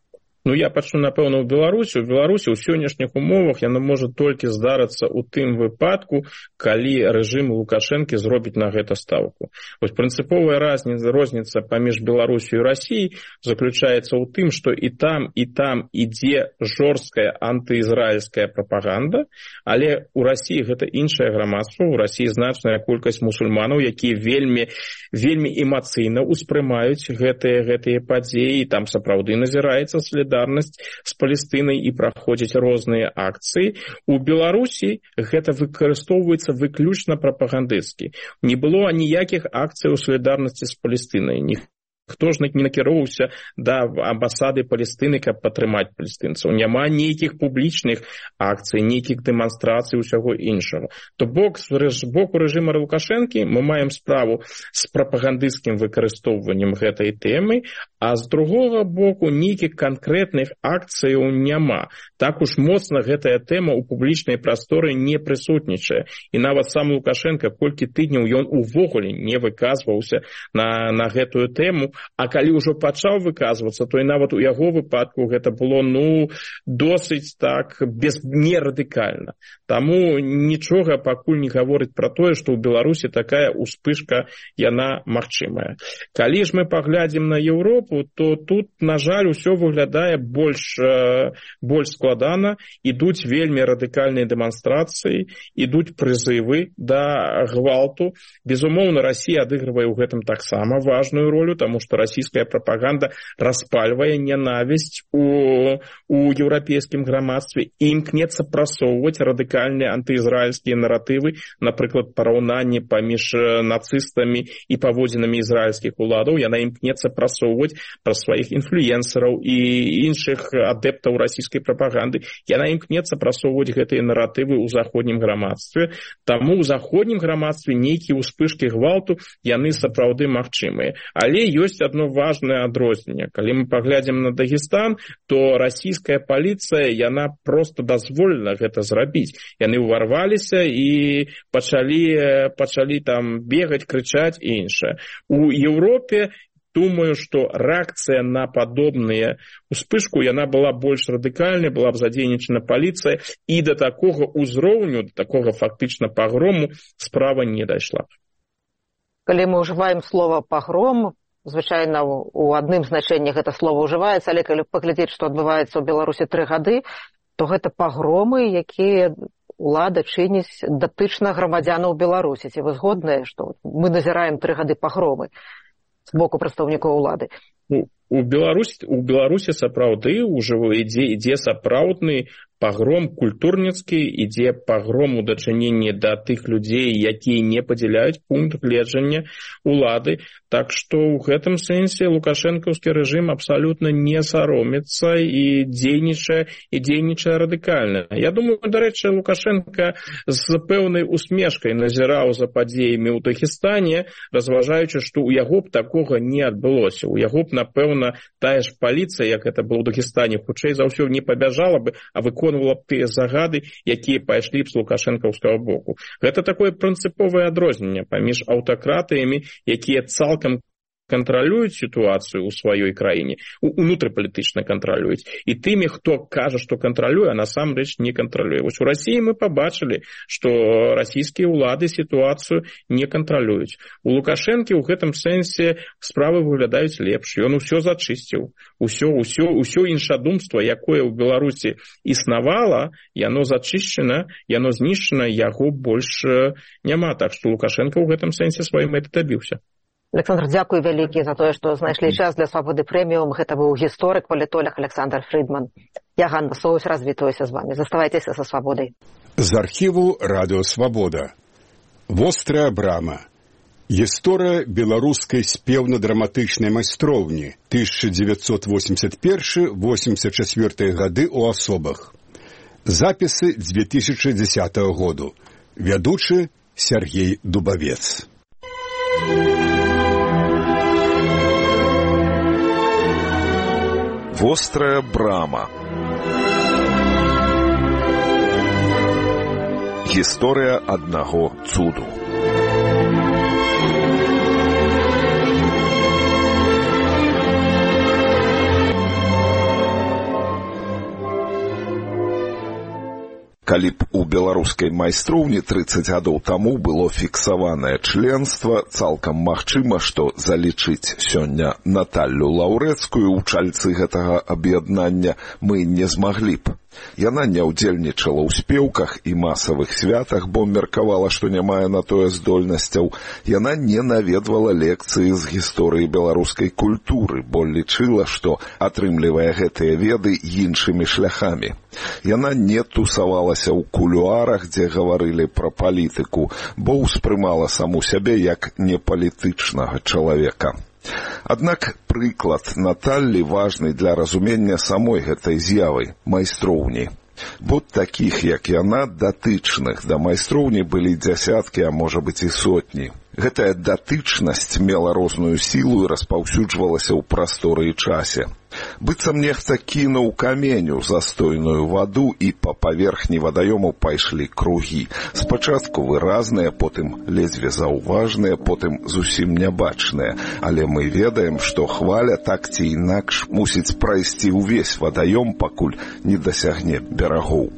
Я пачну, напэўна, ў Беларусі. У Беларусі ў сённяшніх умовах яно можа толькі здарыцца ў тым выпадку, калі рэжым Лукашэнкі зробіць на гэта стаўку. Вось прынцыповая розніца паміж Беларусю і Расіяй заключаецца ў тым, што і там ідзе жорсткая антыізраільская прапаганда, але ў Расіі гэта іншае грамадства, у Расіі значная колькасць мусульманаў, якія вельмі эмацыйна ўспрымаюць гэтыя падзеі, і там сапраўды назіраецца салідарнасць з Палестынай і праходзяць розныя акцыі. У Беларусі гэта выкарыстоўваецца выключна прапагандысцкі. Не было ніякіх акцый у салідарнасці з Палестынай. Хто ж не накіроўваўся да амбасады Палестыны, каб падтрымаць палестынцаў? Няма нейкіх публічных акцый, нейкіх дэманстрацый, усяго іншага. То бок, з боку рэжыма Лукашэнкі мы маем справу з прапагандысцкім выкарыстоўваннем гэтай тэмы, а з другога боку нейкіх канкрэтных акцыяў няма. Так уж моцна гэтая тэма ў публічнай прасторы не прысутнічае. І нават сам Лукашенко колькі тыдняў ён увогуле не выказваўся на гэтую тэму, а калі ўжо пачаў выказвацца, то і нават у яго выпадку гэта было досыць так нерадыкальна. Таму нічога пакуль не гаворыць пра тое, што ў Беларусі такая ўспышка яна магчымая. Калі ж мы паглядзім на Еўропу, то тут, на жаль, усё выглядае больш складана, ідуць вельмі радыкальныя дэманстрацыі, ідуць прызывы да гвалту. Безумоўна, Расія адыгрывае ў гэтым таксама важную ролю, таму што расійская прапаганда распальвае нянавісць у еўрапейскім грамадстве і імкнецца прасоўваць радыкальныя антыізраільскія наратывы, напрыклад, параўнанне паміж нацыстамі і паводзінамі ізраільскіх уладаў. Яна імкнецца прасоўваць праз сваіх інфлюенсараў і іншых адэптаў расійскай прапаганды. Яна імкнецца прасоўваць гэтыя наратывы ў заходнім грамадстве. Таму ў заходнім грамадстве нейкія ўспышкі гвалту яны сапраўды магчымыя. Але ёсць одно важное адрозненне. Калі мы паглядзім на Дагестан, то расійская паліцыя, яна просто дазволіла гэта зрабіць. Яны ўварваліся і пачалі там бегаць, крычаць і іншае. У Еўропе, думаю, што рэакцыя на падобныя успышку, яна была больш радыкальнай, была б задзейнічана паліцыя, і да такога ўзроўню, да такога фактычна пагрому справа не дайшла. Калі мы ўжываем слова «пагром», звычайна у адным значэнні гэта слова ўжываецца, але калі паглядзець, што адбываецца ў Беларусі 3 гады, то гэта пагромы, якія ўлада чыніць датычна грамадзянаў Беларусі. Ці вы згодныя, што мы назіраем 3 гады пагромы з боку прадстаўнікоў улады? У Беларусі сапраўды ўжо ідзе сапраўдны пагром культурніцкі, ідзе пагром у дачыненні да тых людзей, якія не падзяляюць пункт гледжання улады. Так што ў гэтым сэнсе лукашэнкаўскі рэжым абсалютна не саромецца і дзейнічае радыкальна. Я думаю, дарэчы, Лукашенко з пэўнай усмешкай назіраў за падзеямі ў Дагестане, разважаючы, што ў яго б такога не адбылося. У яго б, напэўна, тая ж паліцыя, як гэта было ў Дагестане, хутчэй за ўсё не пабяжала бы, а выконвала б тыя загады, якія пайшлі б з лукашэнкаўскага боку. Гэта такое прынцыповае адрозненне паміж аўтакратыямі, якія цалкам кантралююць сітуацыю ў сваёй краіне, унутрыпалітычна кантралююць, і тымі, хто кажа, што кантралюе, а насамрэч не кантралюе. Вось у Расіі мы пабачылі, што расійскія ўлады сітуацыю не кантралююць. У Лукашэнкі ў гэтым сэнсе справы выглядаюць лепш. Ён усё зачысціў. Усё іншадумства, якое ў Беларусі існавала, яно зачышчана, яно знішчана, яго больш няма. Так што Лукашэнка ў гэтым сэнсе сваёй мэты дабіўся. Александр, дзякуй вялікі за тое, што знайшлі час для «Свабоды прэміум». Гэта быў гісторык, палітолог Александр Фридман. Я Ганна Соус, развітваюся з вами. Заставайцеся са «Свабодай». З архіву «Радыё Свабода». Вострая брама. Гісторыя беларускай спеўна-драматычнай майстроўні 1981-84 гады ў асобах. Запісы 2010 году. Вядучы Сергей Дубавец. Вострая брама. Гісторыя аднаго цуду. Калі б у беларускай майстроўні 30 гадоў таму было фіксаванае членства, цалкам магчыма, што залічыць сёння Наталлю Лаўрэцкую ў чальцы гэтага аб'яднання мы не змаглі б. Яна не ўдзельнічала ў спеўках і масавых святах, бо меркавала, што не мае на тое здольнасцяў. Яна не наведвала лекцыі з гісторыі беларускай культуры, бо лічыла, што атрымлівае гэтыя веды іншымі шляхамі. Яна не тусавалася ў кулуарах, дзе гаварылі пра палітыку, бо ўспрымала саму сябе як непалітычнага чалавека. Аднак прыклад Наталлі важны для разумення самой гэтай з'явы майстроўні. Бо такіх, як яна, датычных да майстроўні былі дзясяткі, а можа быць і сотні. Гэтая датычнасць мела розную сілу і распаўсюджвалася ў прасторы і часе. Быццам нехта кінуў камень у застойную ваду, і па паверхні вадаёму пайшлі кругі. Спачатку выразныя, потым ледзьве заўважныя, потым зусім нябачныя. Але мы ведаем, што хваля так ці інакш мусіць прайсці ўвесь вадаём, пакуль не дасягне берагоў.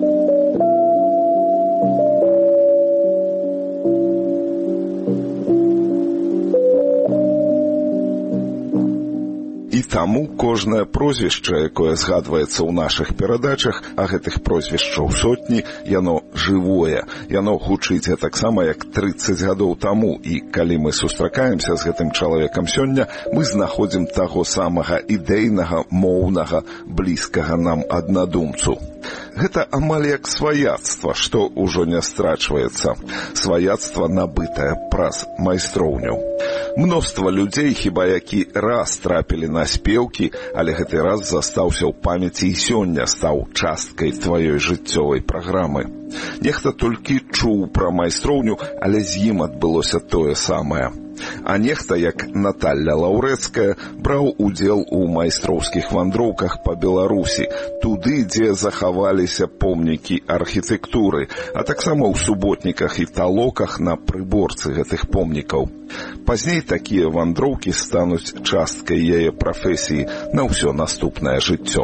І таму кожнае прозвішча, якое згадваецца ў нашых перадачах, а гэтых прозвішчаў сотні, яно жывое, яно гучыць таксама, як 30 гадоў таму. І калі мы сустракаемся з гэтым чалавекам сёння, мы знаходзім таго самага ідэйнага, моўнага, блізкага нам аднадумцу. Гэта амаль як сваяцтва, што ўжо не страчваецца. Сваяцтва набытае праз майстроўню. Мноства людзей, хіба які раз трапілі на спеўкі, але гэты раз застаўся ў памяці і сёння стаў часткай тваёй жыццёвай праграмы. Нехта толькі чуў пра майстроўню, але з ім адбылося тое самае. А нехта, як Наталля Лаўрэцкая, браў удзел у майстроўскіх вандроўках па Беларусі, туды, дзе захаваліся помнікі архітэктуры, а таксама ў суботніках і талоках на прыборцы гэтых помнікаў. Пазней такія вандроўкі стануць часткай яе прафесіі на ўсё наступнае жыццё.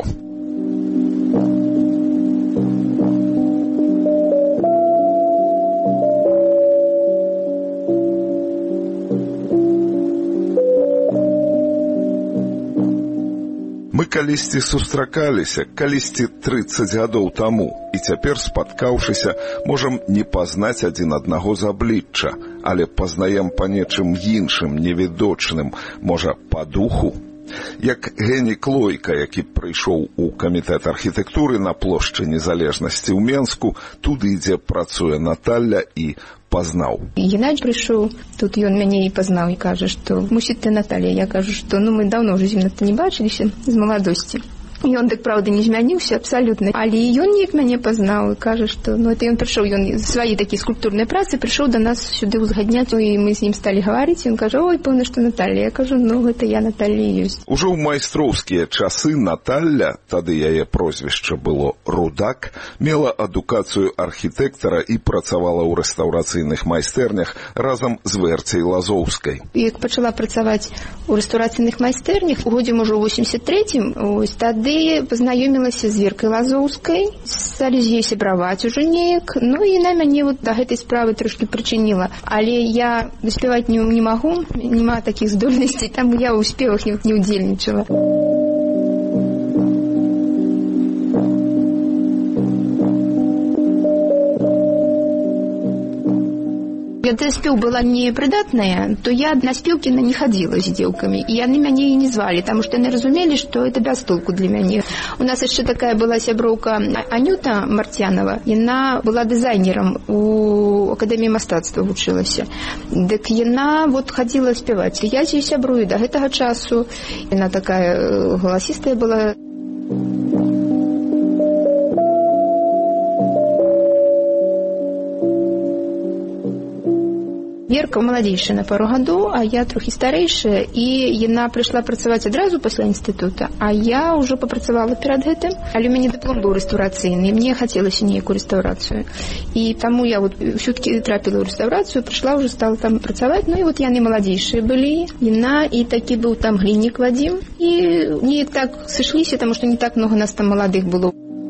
Мы калісьці сустракаліся, калісьці 30 гадоў таму, і цяпер, спаткаўшыся, можам не пазнаць адзін аднаго з аблічча, але пазнаем па нечым іншым, невідочным, можа, па духу. Як Гені Клойка, які прыйшоў у камітэт архітэктуры на плошчы Незалежнасці ў Менску, туды, дзе працуе Наталля, і пазнаў. Геннадзь прыйшоў, тут ён мяне і пазнаў і кажа, што мусіць ты Наталля. Я кажу, што мы даўно ўжо зімна-то не бачыліся з маладосці. Ён, так, правда, не змяніўся абсалютна, але ён неяк мяне пазнаў і кажа, што это ён прыйшоў, ён свае такія скульптурныя працы прыйшоў да нас сюды ўзгадняць, і мы з ім сталі гаварыць, ён кажа, ой, пэўна, што Наталля. Я кажу, гэта я Наталля ёсць. Ужо ў майстроўскія часы Наталля, тады яе прозвішча было Рудак, мела адукацыю архітэктара і працавала ў рэстаўрацыйных майстэрнях разам з Верцяй Лазоўскай. Як пачала працаваць у рэстаўрацыйных майстэрнях, у годзе, можа, у 83-м, ось тады пазнаёмілася з Веркай Лазоўскай, сталі з ёй сябраваць ужо неяк, і яна мяне да гэтай справы трошкі прычыніла. Але я спяваць не магу, няма такіх здольнасцей, там я ў спевах не ўдзельнічала. Эта спеў была непрыдатная, то я на спелки не ходила с девками, и они меня и не звали, потому что они разумели, что это без толку для меня. У нас еще такая была сяброўка Анюта Мартьянова, она была дизайнером у Академии мастацтва вучылась. Так она вот ходила спевать. Я с ней сябрую до этого часу. Она такая голосистая была. Верка маладзейшая на пару гадоў, а я трохі старэйшая, і яна прыйшла працаваць адразу пасля інстытута, а я ўжо папрацавала перад гэтым, але ў мяне дыплом быў рэстаўрацыйны, і мне хацелася нейкую рэстаўрацыю. І таму я вот ўсё-таки трапіла ў рэстаўрацыю, прыйшла, ўжо стала там працаваць, ну і вот яны маладзейшыя былі, яна і такі быў там Гліннік Вадзім, і не так сышліся, таму што не так много нас там маладых было.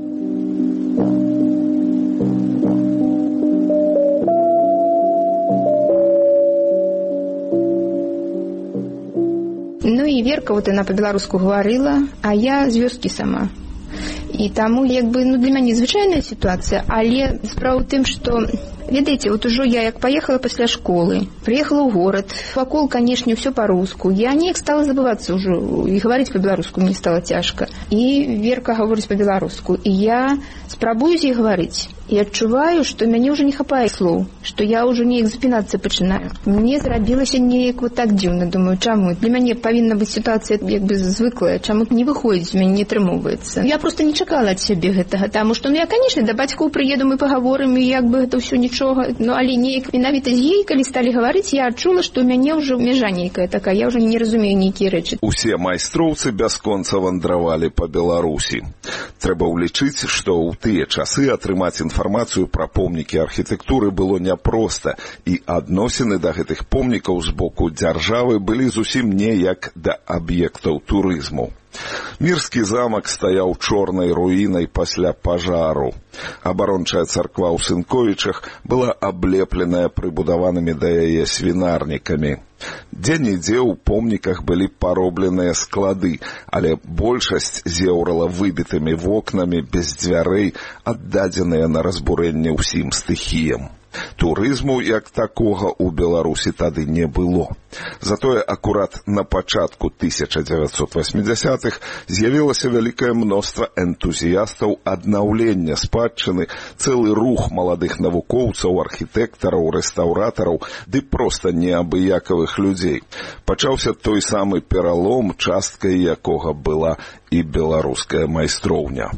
Ну і Верка, вот она по-беларуску говорила, а я з вёскі сама. І таму, як бы, ну, для мяне звычайная сітуацыя, але справа ў тым, што, ведаеце, вот ужо я як паехала пасля школы, прыехала ў горад, вакол, канешне, ўсё па-руску. Я неяк стала забывацца ўжо, і гаварыць па-беларуску мне стала цяжка. І Верка гаворыць па-беларуску, і я спрабую з ёй гаварыць. І адчуваю, што мяне ўжо не хапае слоў, што я ўжо неяк запінацца пачынаю. Мне зрабілася неяк вот так дзіўна, думаю, чаму? Для мяне павінна быць сітуацыя як бы звыклая, чаму не выходзіць, у мяне не атрымоўваецца. Я проста не чакала ад сябе гэтага, таму што, ну, я, канешне, да бацькоў прыеду, мы пагаворым, і як бы гэта ўсё нічога, ну, але неяк менавіта з ёй, калі сталі гаварыць, я адчула, што ў мяне ўжо мяжа нейкая такая, я ўжо не разумею нейкія рэчы. Усе майстроўцы бясконца вандравалі па Беларусі. Трэба ўлічыць, што ў тыя часы атрымаць інфармацыю пра помнікі архітэктуры было няпроста, і адносіны да гэтых помнікаў з боку дзяржавы былі зусім не як да аб'ектаў турызму. Мірскі замак стаяў чорнай руінай пасля пажару. Абарончая царква ў Сынковічах была аблепленая прыбудаванымі да яе свінарнікамі. Дзе-нідзе ў помніках былі паробленыя склады, але большасць зеўрала выбітымі вокнамі, без дзвярэй, аддадзеныя на разбурэнне ўсім стыхіям. Турызму як такога ў Беларусі тады не было. Затое акурат на пачатку 1980-х з'явілася вялікае мноства энтузіястаў аднаўлення спадчыны, цэлы рух маладых навукоўцаў, архітэктараў, рэстаўратараў, ды проста неабыякавых людзей. Пачаўся той самы пералом, часткай якога была і беларуская майстроўня.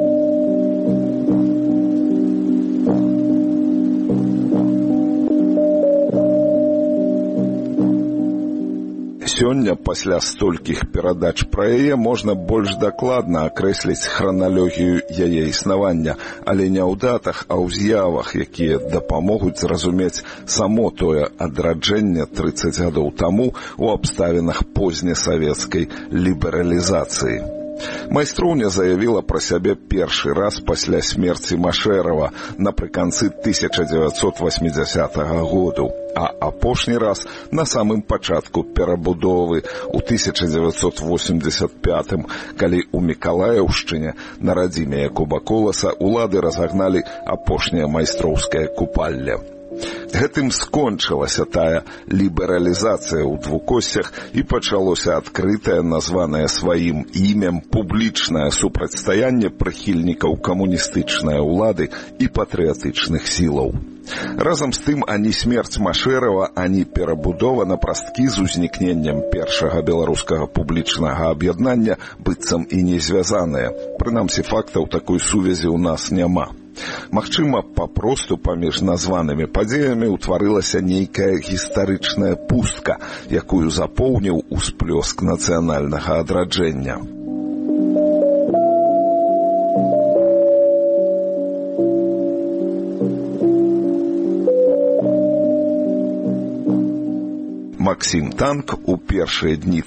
Сёння, пасля столькіх перадач пра яе, можна больш дакладна акрэсліць храналогію яе існавання, але не ў датах, а ў з'явах, якія дапамогуць зразумець само тое адраджэнне 30 гадоў таму ў абставінах познесавецкай лібералізацыі. Майстроўня заявіла пра сябе першы раз пасля смерці Машэрава напрыканцы 1980 году, а апошні раз на самым пачатку перабудовы ў 1985, калі ў Мікалаеўшчыне, на радзіме Якуба Коласа, улады разагналі апошняе майстроўскае купалле. Гэтым скончылася тая лібералізацыя ў двукосцях і пачалося адкрытае, названае сваім імем, публічнае супрацьстаянне прыхільнікаў камуністычнай улады і патрыятычных сілаў. Разам з тым, ані смерць Машэрава, ані перабудова напрасткі з узнікненнем першага беларускага публічнага аб'яднання быццам і не звязаныя. Прынамсі, фактаў такой сувязі ў нас няма. Магчыма, папросту паміж названымі падзеямі ўтварылася нейкая гістарычная пустка, якую запоўніў усплёск нацыянальнага адраджэння. Максім Танк у першыя дні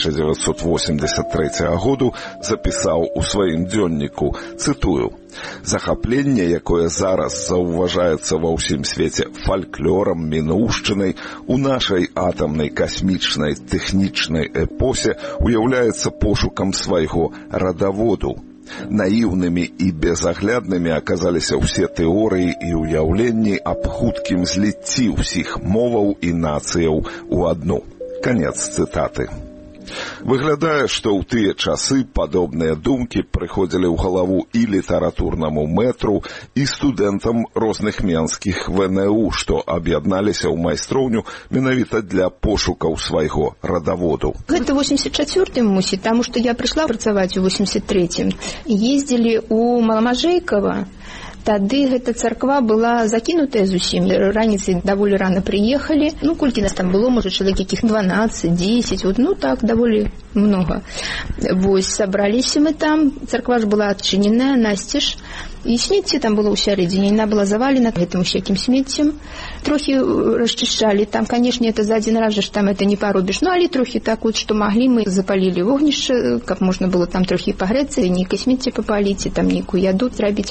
1983 году запісаў у сваім дзённіку, цытую, «Захапленне, якое зараз заўважаецца ва ўсім свеце фальклорам, мінуўшчынай, у нашай атамнай касмічнай тэхнічнай эпосе уяўляецца пошукам свайго радаводу. Наіўнымі і безагляднымі аказаліся ўсе тэорыі і ўяўленні аб хуткім зліцці ўсіх моваў і нацыяў у адну. Канец цытаты. Выглядае, што ў тыя часы падобныя думкі прыходзілі ў галаву і літаратурнаму мэтру, і студэнтам розных менскіх ВНУ, што аб'ядналіся ў майстроўню менавіта для пошукаў свайго радаводу. Гэта 84-м мусіць, таму што я прыйшла працаваць у 83-м. Ездзілі ў Маламажэйкава. Тады гэта царква была закінутая зусім. Раніцай даволі рана прыехалі. Колькі нас там было, можа, чалавек якіх 12, 10, так, даволі много. Вось, сабраліся мы там. Царква ж была адчыненая, насцеж. І смецце там было ўсярэдзіне. Яна была завалена гэтым усякім смеццем. Трохі расчышчалі. Там, канешне, это за адзін раз, там это не паробіш. Але трохі так вот, што маглі, мы запалілі вогнішча, каб можна было там трохі пагрэцца, нейкае смецце папаліць, і там нейкую яду зрабіць.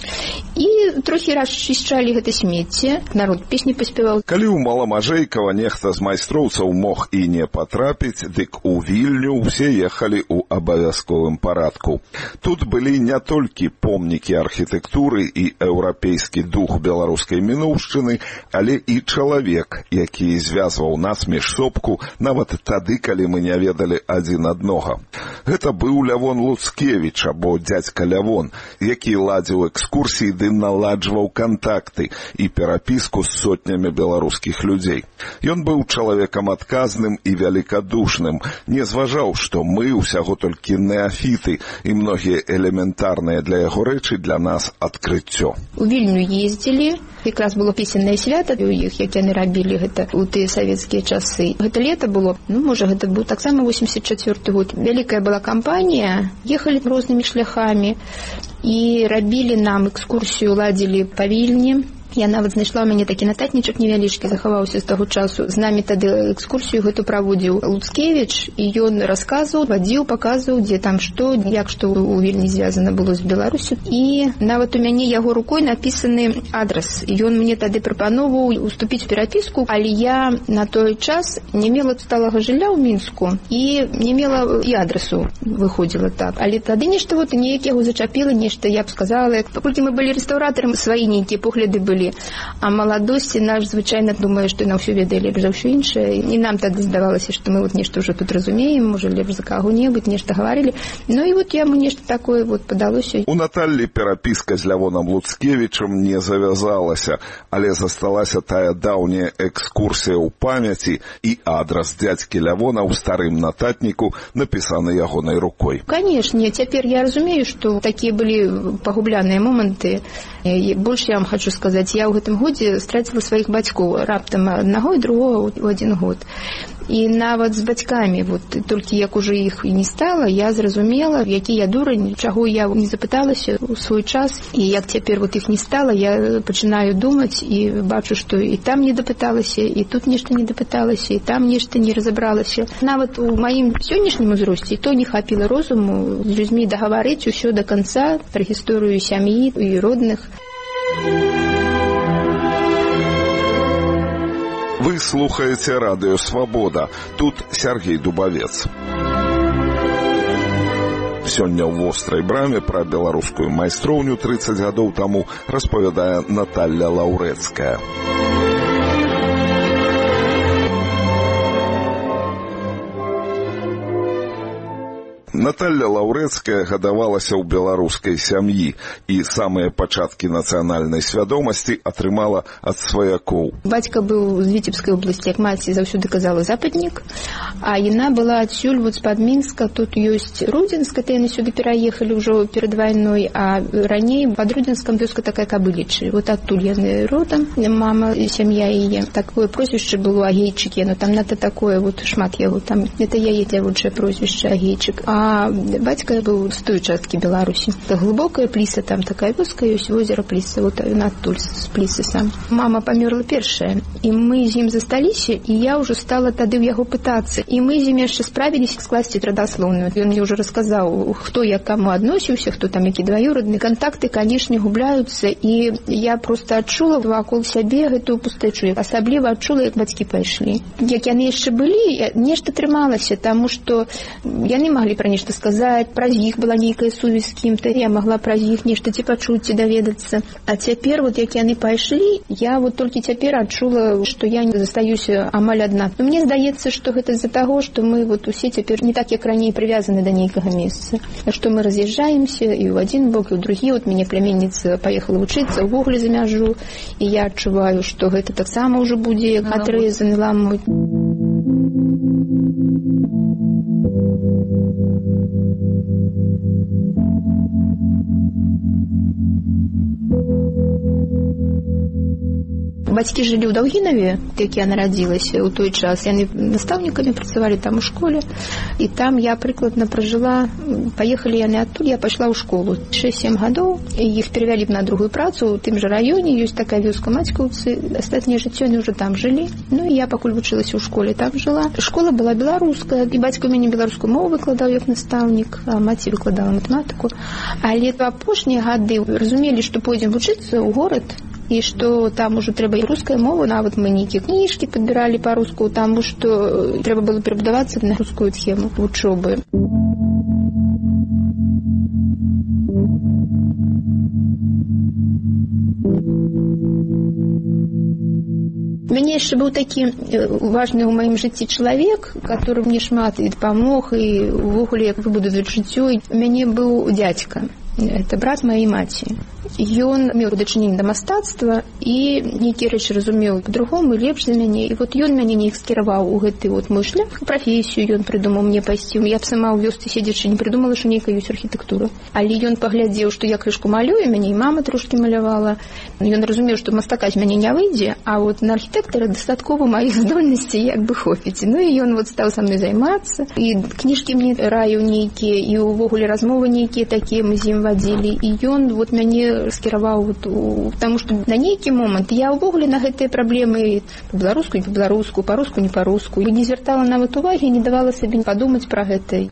І трохі расчышчалі гэта смецце. Народ песні паспяваў. Калі ў Маламажэйкава нехта з майстроўцаў мог і не патрапіць, дык у Вільню ўсе ехалі ў абавязковым парадку. Тут былі не толькі помнікі архітэктуры і еўрапейскі дух беларускай мінуўшчыны, але і чалавек, які звязваў нас між сопку нават тады, калі мы не ведалі адзін аднога. Гэта быў Лявон Луцкевіч, або дзядзька Лявон, які ладзіў экскурсіі ды наладжваў кантакты і перапіску з сотнямі беларускіх людзей. Ён быў чалавекам адказным і великадушным, не зважаў, што мы ўсяго толькі неафіты, і многія элементарныя для яго рэчы для нас адкрыццё. У Вільню ездзілі, якраз было песеннае свята у іх, як яны рабілі гэта ў тыя савецкія часы. Гэта лета было, можа, гэта быў таксама 84-й год. Вялікая была кампанія, ехалі рознымі шляхамі і рабілі нам экскурсію, ладзілі па Вільні. Я нават знайшла ў мяне такі нататнічак невялічкі, захаваўся з таго часу. З намі тады экскурсію гэту праводзіў Луцкевіч, і ён расказваў, вадзіў, паказваў, дзе там што, як што ў Вільні звязана было з Беларусю. І нават у мяне яго рукой напісаны адрас. Ён мне тады прапановаў уступіць у перапіску, але я на той час не мела сталага жылля ў Мінску і не мела і адрасу, выходзіла так. Але тады нешта вот неяк яго зачапіла, нешта я б сказала. Паколькі мы былі рэстаўратарам, свае нейкія погляды былі. А маладосці наш звычайна думае, што на ўсё ведае лепш за ўсё іншае. І нам тады здавалася, што мы вот нешта ўжо тут разумеем, можа лепш за каго-небудзь, нешта гаварылі. І вот яму нешта такое вот падалося. У Наталлі перапіска з Лявонам Луцкевічам не завязалася, але засталася тая даўняя экскурсія ў памяці і адрас дзядзькі Лявона ў старым нататніку, напісаны ягонай рукой. Канешне, цяпер я разумею, што такія былі пагубляныя моманты. Больш я вам хочу сказаць, я ў гэтым годзе страціла сваіх бацькоў раптам аднаго і другого ў адзін год. І нават з бацькамі, вот, толькі як уже іх і не стала, я зразумела, які я дурань, чаго я не запыталася ў свой час. І як цяпер вот іх не стала, я пачынаю думаць і бачу, што і там не дапыталася, і тут нешта не дапыталася, і там нешта не разабралася. Нават у маім сённяшнім узросце то не хапіла розуму з людзьмі дагаварыць усё да канца пра гісторыю сям'і і родных. Вы слухаеце радыё «Свабода». Тут Сергей Дубавец. Сёння ў вострай браме пра беларускую майстроўню 30 гадоў таму распавядае Наталля Лаўрэцкая. Наталля Лаўрэцкая гадавалася ў беларускай сям'і і самыя пачаткі нацыянальнай свядомасці атрымала ад сваякоў. Бацька быў з Віцебскай обласці, як маці заўсёды казала, западнік, а яна была адсюль вот з-пад Мінска. Тут ёсць Рудзенска, то яны сюды пераехалі ўжо перад вайной, а раней пад Рудзенскам вёска такая Кабылічы. Вот адтуль яны родам, мама і сям'я яе. Такое прозвішча было Агейчык, но там надо такое, вот шмат яго там. Это яе дзявочае прозвішча Агейчык. А бацька быў з той часткі Беларусі. Глыбокая Пліса, там такая вёска, ёсць возера Пліса, вот ён адтуль з Плісы сам. Мама памерла першая, і мы з ім засталіся, і я ўжо стала тады ў яго пытацца. І мы з ім яшчэ справіліся скласці радаслоўную. Ён мне ўжо расказаў, хто як каму адносіўся, хто там які дваюродны. Кантакты, канешне, губляюцца, і я проста адчула вакол сябе гэтую пустэчу. Асабліва адчула, як бацькі пайшлі. Як яны яшчэ былі, нешта трымалася, таму што яны маглі пра нешта нешта сказаць, праз іх была нейкая сувязь з кім-то, я магла праз іх нешта ці пачуць, ці даведацца. А цяпер, вот як яны пайшлі, я вот толькі цяпер адчула, што я не застаюся амаль адна. Но мне здаецца, што гэта з-за таго, што мы вот усе цяпер не так, як раней прывязаны да нейкага месца. Што мы раз'язджаемся і ў адзін бок, і ў другі. Вот мяне пляменніца паехала вучыцца ўвогуле за мяжу, і я адчуваю, што гэта таксама ўжо будзе як адрэзаны ламмуть. Бацькі жылі ў Даўгінаве, як я нарадзілася ў той час. Яны настаўнікамі працавалі там у школе. І там я прыкладна пражыла. Паехалі яны адтуль, я пайшла ў школу. 6-7 гадоў. Іх перавялі на другую працу ў тым жа раёне. Ёсць такая вёска Мацькаўцы. Астатнія жыццё яны ўжо там жылі. Ну і я пакуль вучылася ў школе, там жыла. Школа была беларуская. І бацька ў мяне беларускую мову выкладаў як настаўнік, а маці выкладала матэматыку. Але ў апошнія гады разумелі, што пойдзем вучыцца ў горад, і што там ужо трэба і руская мова, нават мы нейкія кніжкі падбіралі па-руску, таму што трэба было перабудавацца на рускую схему вучобы. У мяне яшчэ быў такі важны ў маім жыцці чалавек, который мне шмат і дапамог, і ўвогуле як выбудаваць жыццё. У мяне быў дзядзька. Это брат маёй маці. Ён меў дачыненне да мастацтва і нейкія рэчы разумеў па-другому, лепш за мяне. І вот ён мяне неяк скіраваў у гэты вот мой шлях. Прафесію ён прыдумаў мне пайсці. Я б сама ў вёсцы седзячы не прыдумала, што нейкая ёсць архітэктура. Але ён паглядзеў, што я крышку малюю, мяне і мама трошкі малявала. Ён разумеў, што мастака з мяне не выйдзе, а вот на архітэктара дастаткова маіх здольнасцей як бы хопіць. Ну і ён вот стаў са мной займацца. І кніжкі мне раіў нейкія, і ўвогуле размовы нейкія такія мы з ім вадзілі. І ён вот мяне скіраваў, таму што на нейкі момант я ўвогуле на гэтыя праблемы па-беларуску, не па-беларуску, па-руску, не па-руску, не звяртала нават увагі, не давала сабе падумаць пра гэта.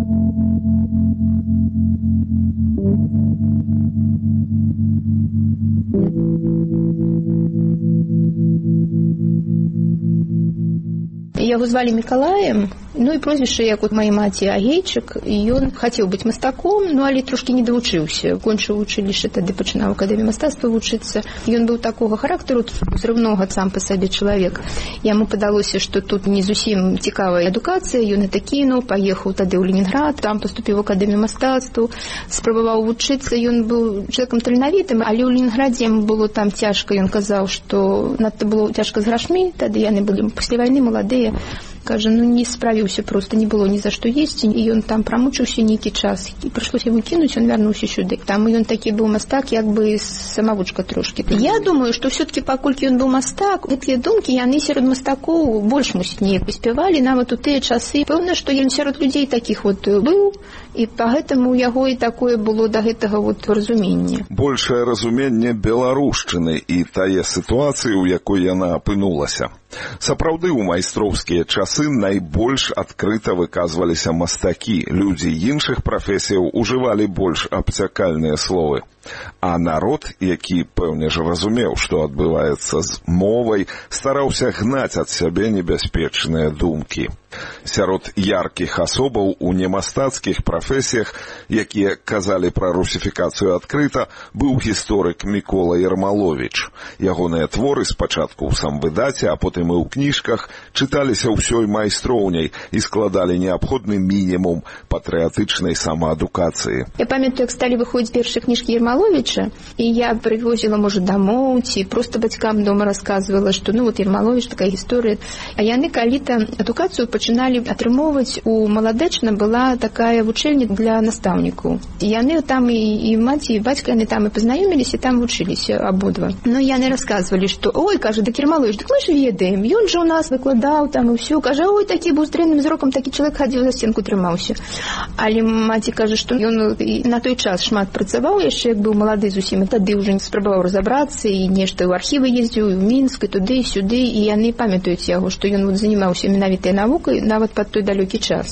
Яго звалі Мікалаем, ну і прозвішча, як у маёй маці, Агейчык. І ён хацеў быць мастаком, ну але трошкі не давучыўся. Кончыў вучылішча, тады пачынаў акадэмію мастацтва вучыцца. Ён быў такога характару, зрыўнога сам па сабе чалавек. Яму падалося, што тут не зусім цікавая адукацыя, ён гэта кінуў, паехаў тады ў Ленінград, там паступіў у акадэмію мастацтва, спрабаваў вучыцца. Ён быў чалавекам таленавітым, але ў Ленінградзе яму было там цяжка. Ён казаў, што надта было цяжка з грашмі, тады яны былі пасля вайны маладыя. Кажа, ну не справіўся, просто не было ні за што есці, і ён там прамучыўся нейкі час, і прыйшлося яму кінуць, ён вярнуўся сюды. Там ён такі быў мастак, як бы самавучка трошкі. Я думаю, што все-таки паколькі ён быў мастак, гэтыя думкі яны сярод мастакоў больш мусіць неяк выспявалі, нават у тыя часы. Пэўна, што ён сярод людзей такіх вот быў, і пагэтаму ў яго і такое было да гэтага вот разуменне. Большае разуменне беларушчыны і тае сітуацыі, у якой яна апынулася. Сапраўды, у майстроўскія часы найбольш адкрыта выказваліся мастакі. Людзі іншых прафесіяў ужывалі больш абцякальныя словы. А народ, які, пэўне ж, разумеў, што адбываецца з мовай, стараўся гнаць ад сябе небяспечныя думкі. Сярод яркіх асобаў у немастацкіх прафесіях, якія казалі пра русіфікацыю адкрыта, быў гісторык Мікола Ярмаловіч. Ягоныя творы спачатку ў самвыдаце, а потым і ў кніжках чыталіся ўсёй майстроўняй і складалі неабходны мінімум патрыятычнай самаадукацыі. Я памятаю, як сталі выходзіць першыя кніжкі Ярмаловіча, і я прывозіла, можа, дамоў, ці проста бацькам дома расказвала, што ну вот Ярмаловіч, такая гісторыя. А яны калі-то адукацыю пачыналі атрымоўваць. У Маладэчна была такая вучэльня для настаўнікаў. Яны там і маці, і бацька, яны там і пазнаёміліся, і там вучыліся абодва. Ну, яны расказвалі, што ой, кажа, дык Ярмаловіч, дык мы ж ведаем, ён жа у нас выкладаў там і ўсё. Кажа, ой, такі быў з дрэнным зрокам, такі чалавек хадзіў за сценку трымаўся. Але маці кажа, што ён на той час шмат працаваў, яшчэ як быў малады зусім, і тады ўжо не спрабаваў разабрацца, і нешта ў архівы ездзіў, і ў Мінск, і туды, і сюды, і яны памятаюць яго, што ён вот занімаўся менавітай навукай нават пад той далёкі час.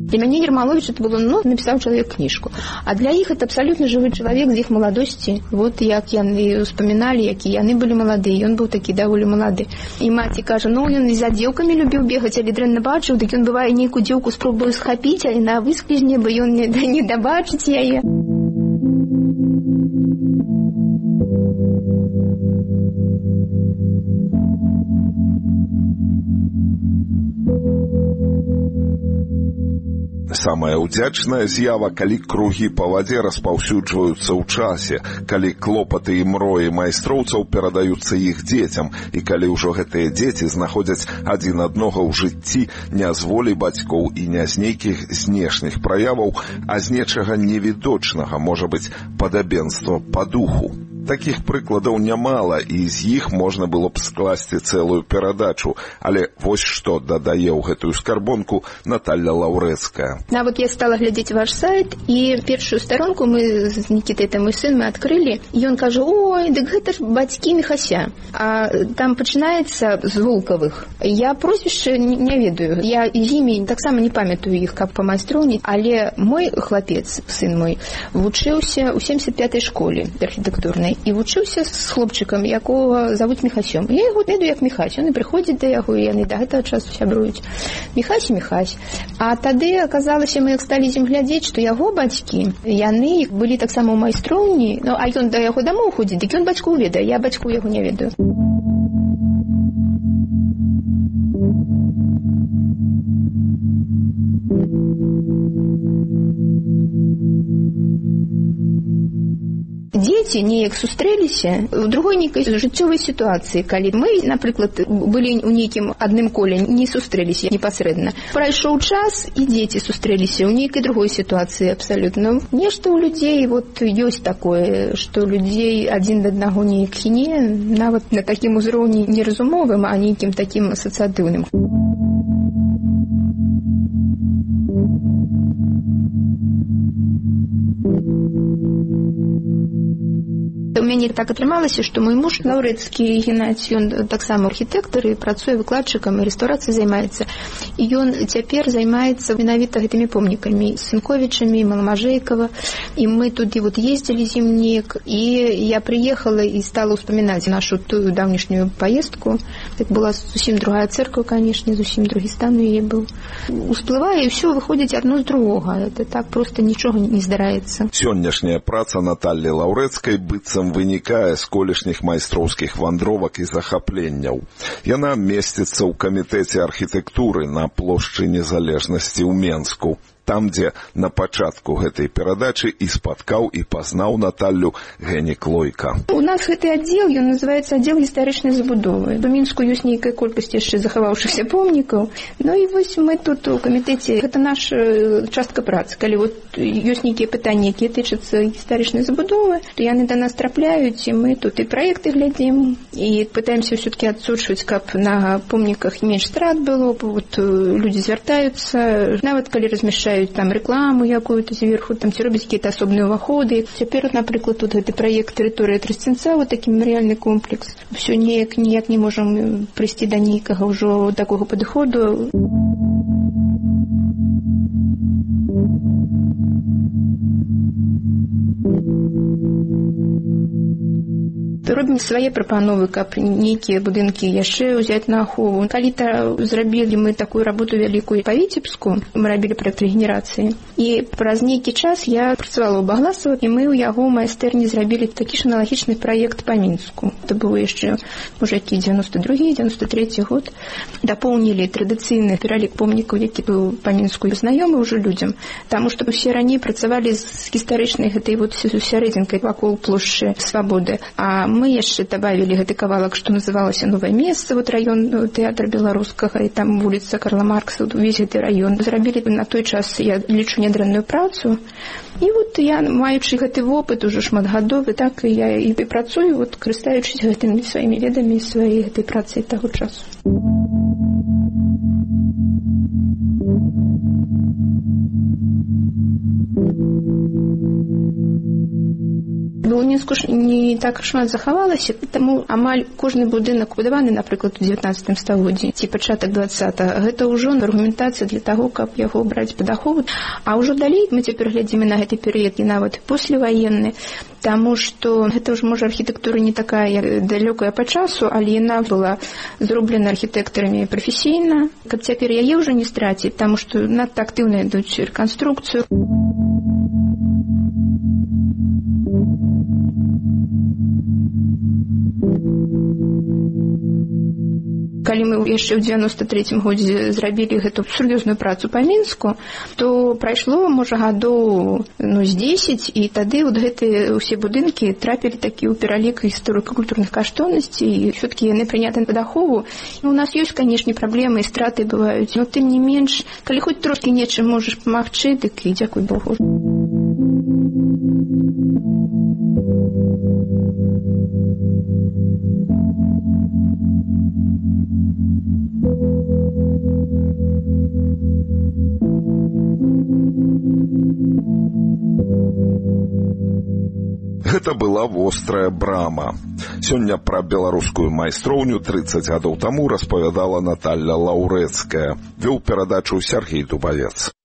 Для мяне Ермаловіч это было, напісаў чалавек кніжку. А для іх это абсалютна жывы чалавек з іх маладосці. Вот як яны успаміналі, якія яны былі маладыя, ён быў такі даволі малады. І маці кажа, ён і за дзеўкамі любіў бегаць, але дрэнна бачыў, дык ён бывае нейкую дзеўку спробую схапіць, але на высклізне, бо ён не дабачыць яе. Самая ўдзячная з'ява, калі кругі па вадзе распаўсюджваюцца ў часе, калі клопаты і мроі майстроўцаў перадаюцца іх дзецям, і калі ўжо гэтыя дзеці знаходзяць адзін аднога ў жыцці не з волі бацькоў і не з нейкіх знешніх праяваў, а з нечага невідочнага, можа быць, падабенства па духу. Такіх прыкладаў нямала, і з іх можна было б скласці цэлую перадачу, але вось што дадае ў гэтую скарбонку Наталья Лаўрэцкая. Нават я стала глядзець ваш сайт, і першую старонку мы з Нікітай, это мой сын, мы адкрылі, і ён кажа, ой, дык гэта ж бацькі Міхася. А там пачынаецца з Волкавых. Я прозвішча не ведаю, я з імі таксама не памятаю іх, каб па майстроўні, але мой хлапец, сын мой, вучыўся ў 75-й школе архітэктурнай, і вучыўся з хлопчыкам, якога завуць Міхасём. Я яго ведаю як Міхась, ён і прыходзіць да яго, і яны да гэтага часу сябруюць. Міхась і Міхась. А тады аказалася, мы як сталі з ім глядзець, што яго бацькі, яны былі таксама ў майстроўні, а ён да яго дамоў ходзіць, дык ён бацькоў ведае, я бацькоў яго не ведаю. Дзеці неяк сустрэліся ў другой нейкай жыццёвай сітуацыі, калі мы, напрыклад, былі ў нейкім адным коле, не сустрэліся непасрэдна. Прайшоў час, і дзеці сустрэліся ў нейкай другой сітуацыі абсалютна. Нешта ў людзей ёсць такое, што людзей адзін да аднаго неяк хіне, нават на такім узроўні не разумовым, а нейкім такім асацыятыўным. У мяне так атрымалася, што мой муж Лаўрэцкі Геннадзь, ён таксама архітэктар і працуе выкладчыкам і рэстаўрацыяй займаецца. І ён цяпер займаецца менавіта гэтымі помнікамі Сынковічамі, Маламажэйкава. І мы туды ездзілі з ім неяк, і я прыехала і стала ўспамінаць нашу тую даўнішнюю паездку. Так была зусім другая цэрква, канешне, зусім другі стан у яе быў. Усплывае, і ўсё выходзіць адно з другога. Это так проста нічога не здараецца. Сённяшняя праца Натальі Лаўрэцкай быццам вынікае з колішніх майстроўскіх вандровак і захапленняў. Яна месціцца ў камітэце архітэктуры на плошчы Незалежнасці ў Менску. Там, дзе на пачатку гэтай перадачы і спаткаў і пазнаў Наталлю Генік Лойка. У нас гэты аддзел, ён называецца аддзел гістарычнай забудовы. У Мінску ёсць нейкая колькасць яшчэ захаваўшыхся помнікаў. І вось мы тут у камітэце, гэта наша частка працы. Калі ёсць нейкія пытанні, якія тычацца гістарычнай забудовы, то яны да нас трапляюць, і мы тут і праекты глядзім, і пытаемся ўсё-такі адсочваць, каб на помніках менш страт было, людзі звяртаюцца, нават калі размяшчаюць там рекламу якую-то зверху, там ці робяць какие-то асобныя ўваходы. Цяпер, напрыклад, тут гэты праект «Тэрыторыя Трасцінца», такі мемарыяльны комплекс. Усё ніяк не можам прыйсці да нейкага ўжо такога падыходу. Робім свае прапановы, каб нейкія будынкі яшчэ ўзяць на ахову. Калі-то зрабілі мы такую работу вялікую па Віцебску, мы рабілі праект рэгенерацыі. І праз нейкі час я працавала ў Багласова, і мы ў яго майстэрні зрабілі такі ж аналагічны праект па Мінску. Это было яшчэ, можа, які 92-93 год. Дапоўнілі традыцыйны пералік помнікаў, які быў па Мінску знаёмы ўжо людзям, таму што ўсе раней працавалі з гістарычнай гэтай сярэдзінкай вакол плошчы Свабоды. А мы яшчэ добавілі гэты кавалак, што называлася «Новае месца», раён тэатра беларускага, і там вуліца Карла Маркса, увесь гэты раён. Зрабілі на той час, я лічу, нядрэнную працу. І я, маючы гэты вопыт ужо шматгадовы, так і я і працую, карыстаючыся гэтымі сваімі ведамі, сваёй гэтай працай таго часу. Бо ў Мінску не так шмат захавалася, таму амаль кожны будынак будаваны, напрыклад, у 19 стагоддзі ці пачатак 20-го, гэта ўжо аргументацыя для таго, каб яго браць пад ахову. А ўжо далей мы цяпер глядзім на гэты перыяд і нават пасляваенны, таму што гэта ўжо, можа, архітэктура не такая далёкая па часу, але яна была зроблена архітэктарамі прафесійна, каб цяпер яе ўжо не страціць, таму што надта актыўна ідуць рэканструкцыю. Калі мы яшчэ ў 93-м годзе зрабілі гэту сур'ёзную працу па Мінску, то прайшло, можа, гадоў з 10, і тады гэтыя ўсе будынкі трапілі такі ў пералік гісторыка-культурных каштоўнасцей, і ўсё-такі яны прыняты пад ахову. У нас ёсць, канешне, праблемы і страты бываюць, но тым не менш, калі хоць трошкі нечым можаш памагчы, дык і дзякуй Богу. Гэта была вострая брама. Сёння пра беларускую майстроўню 30 гадоў таму распавядала Наталья Лаўрэцкая. Вёў перадачу Сергей Дубавец.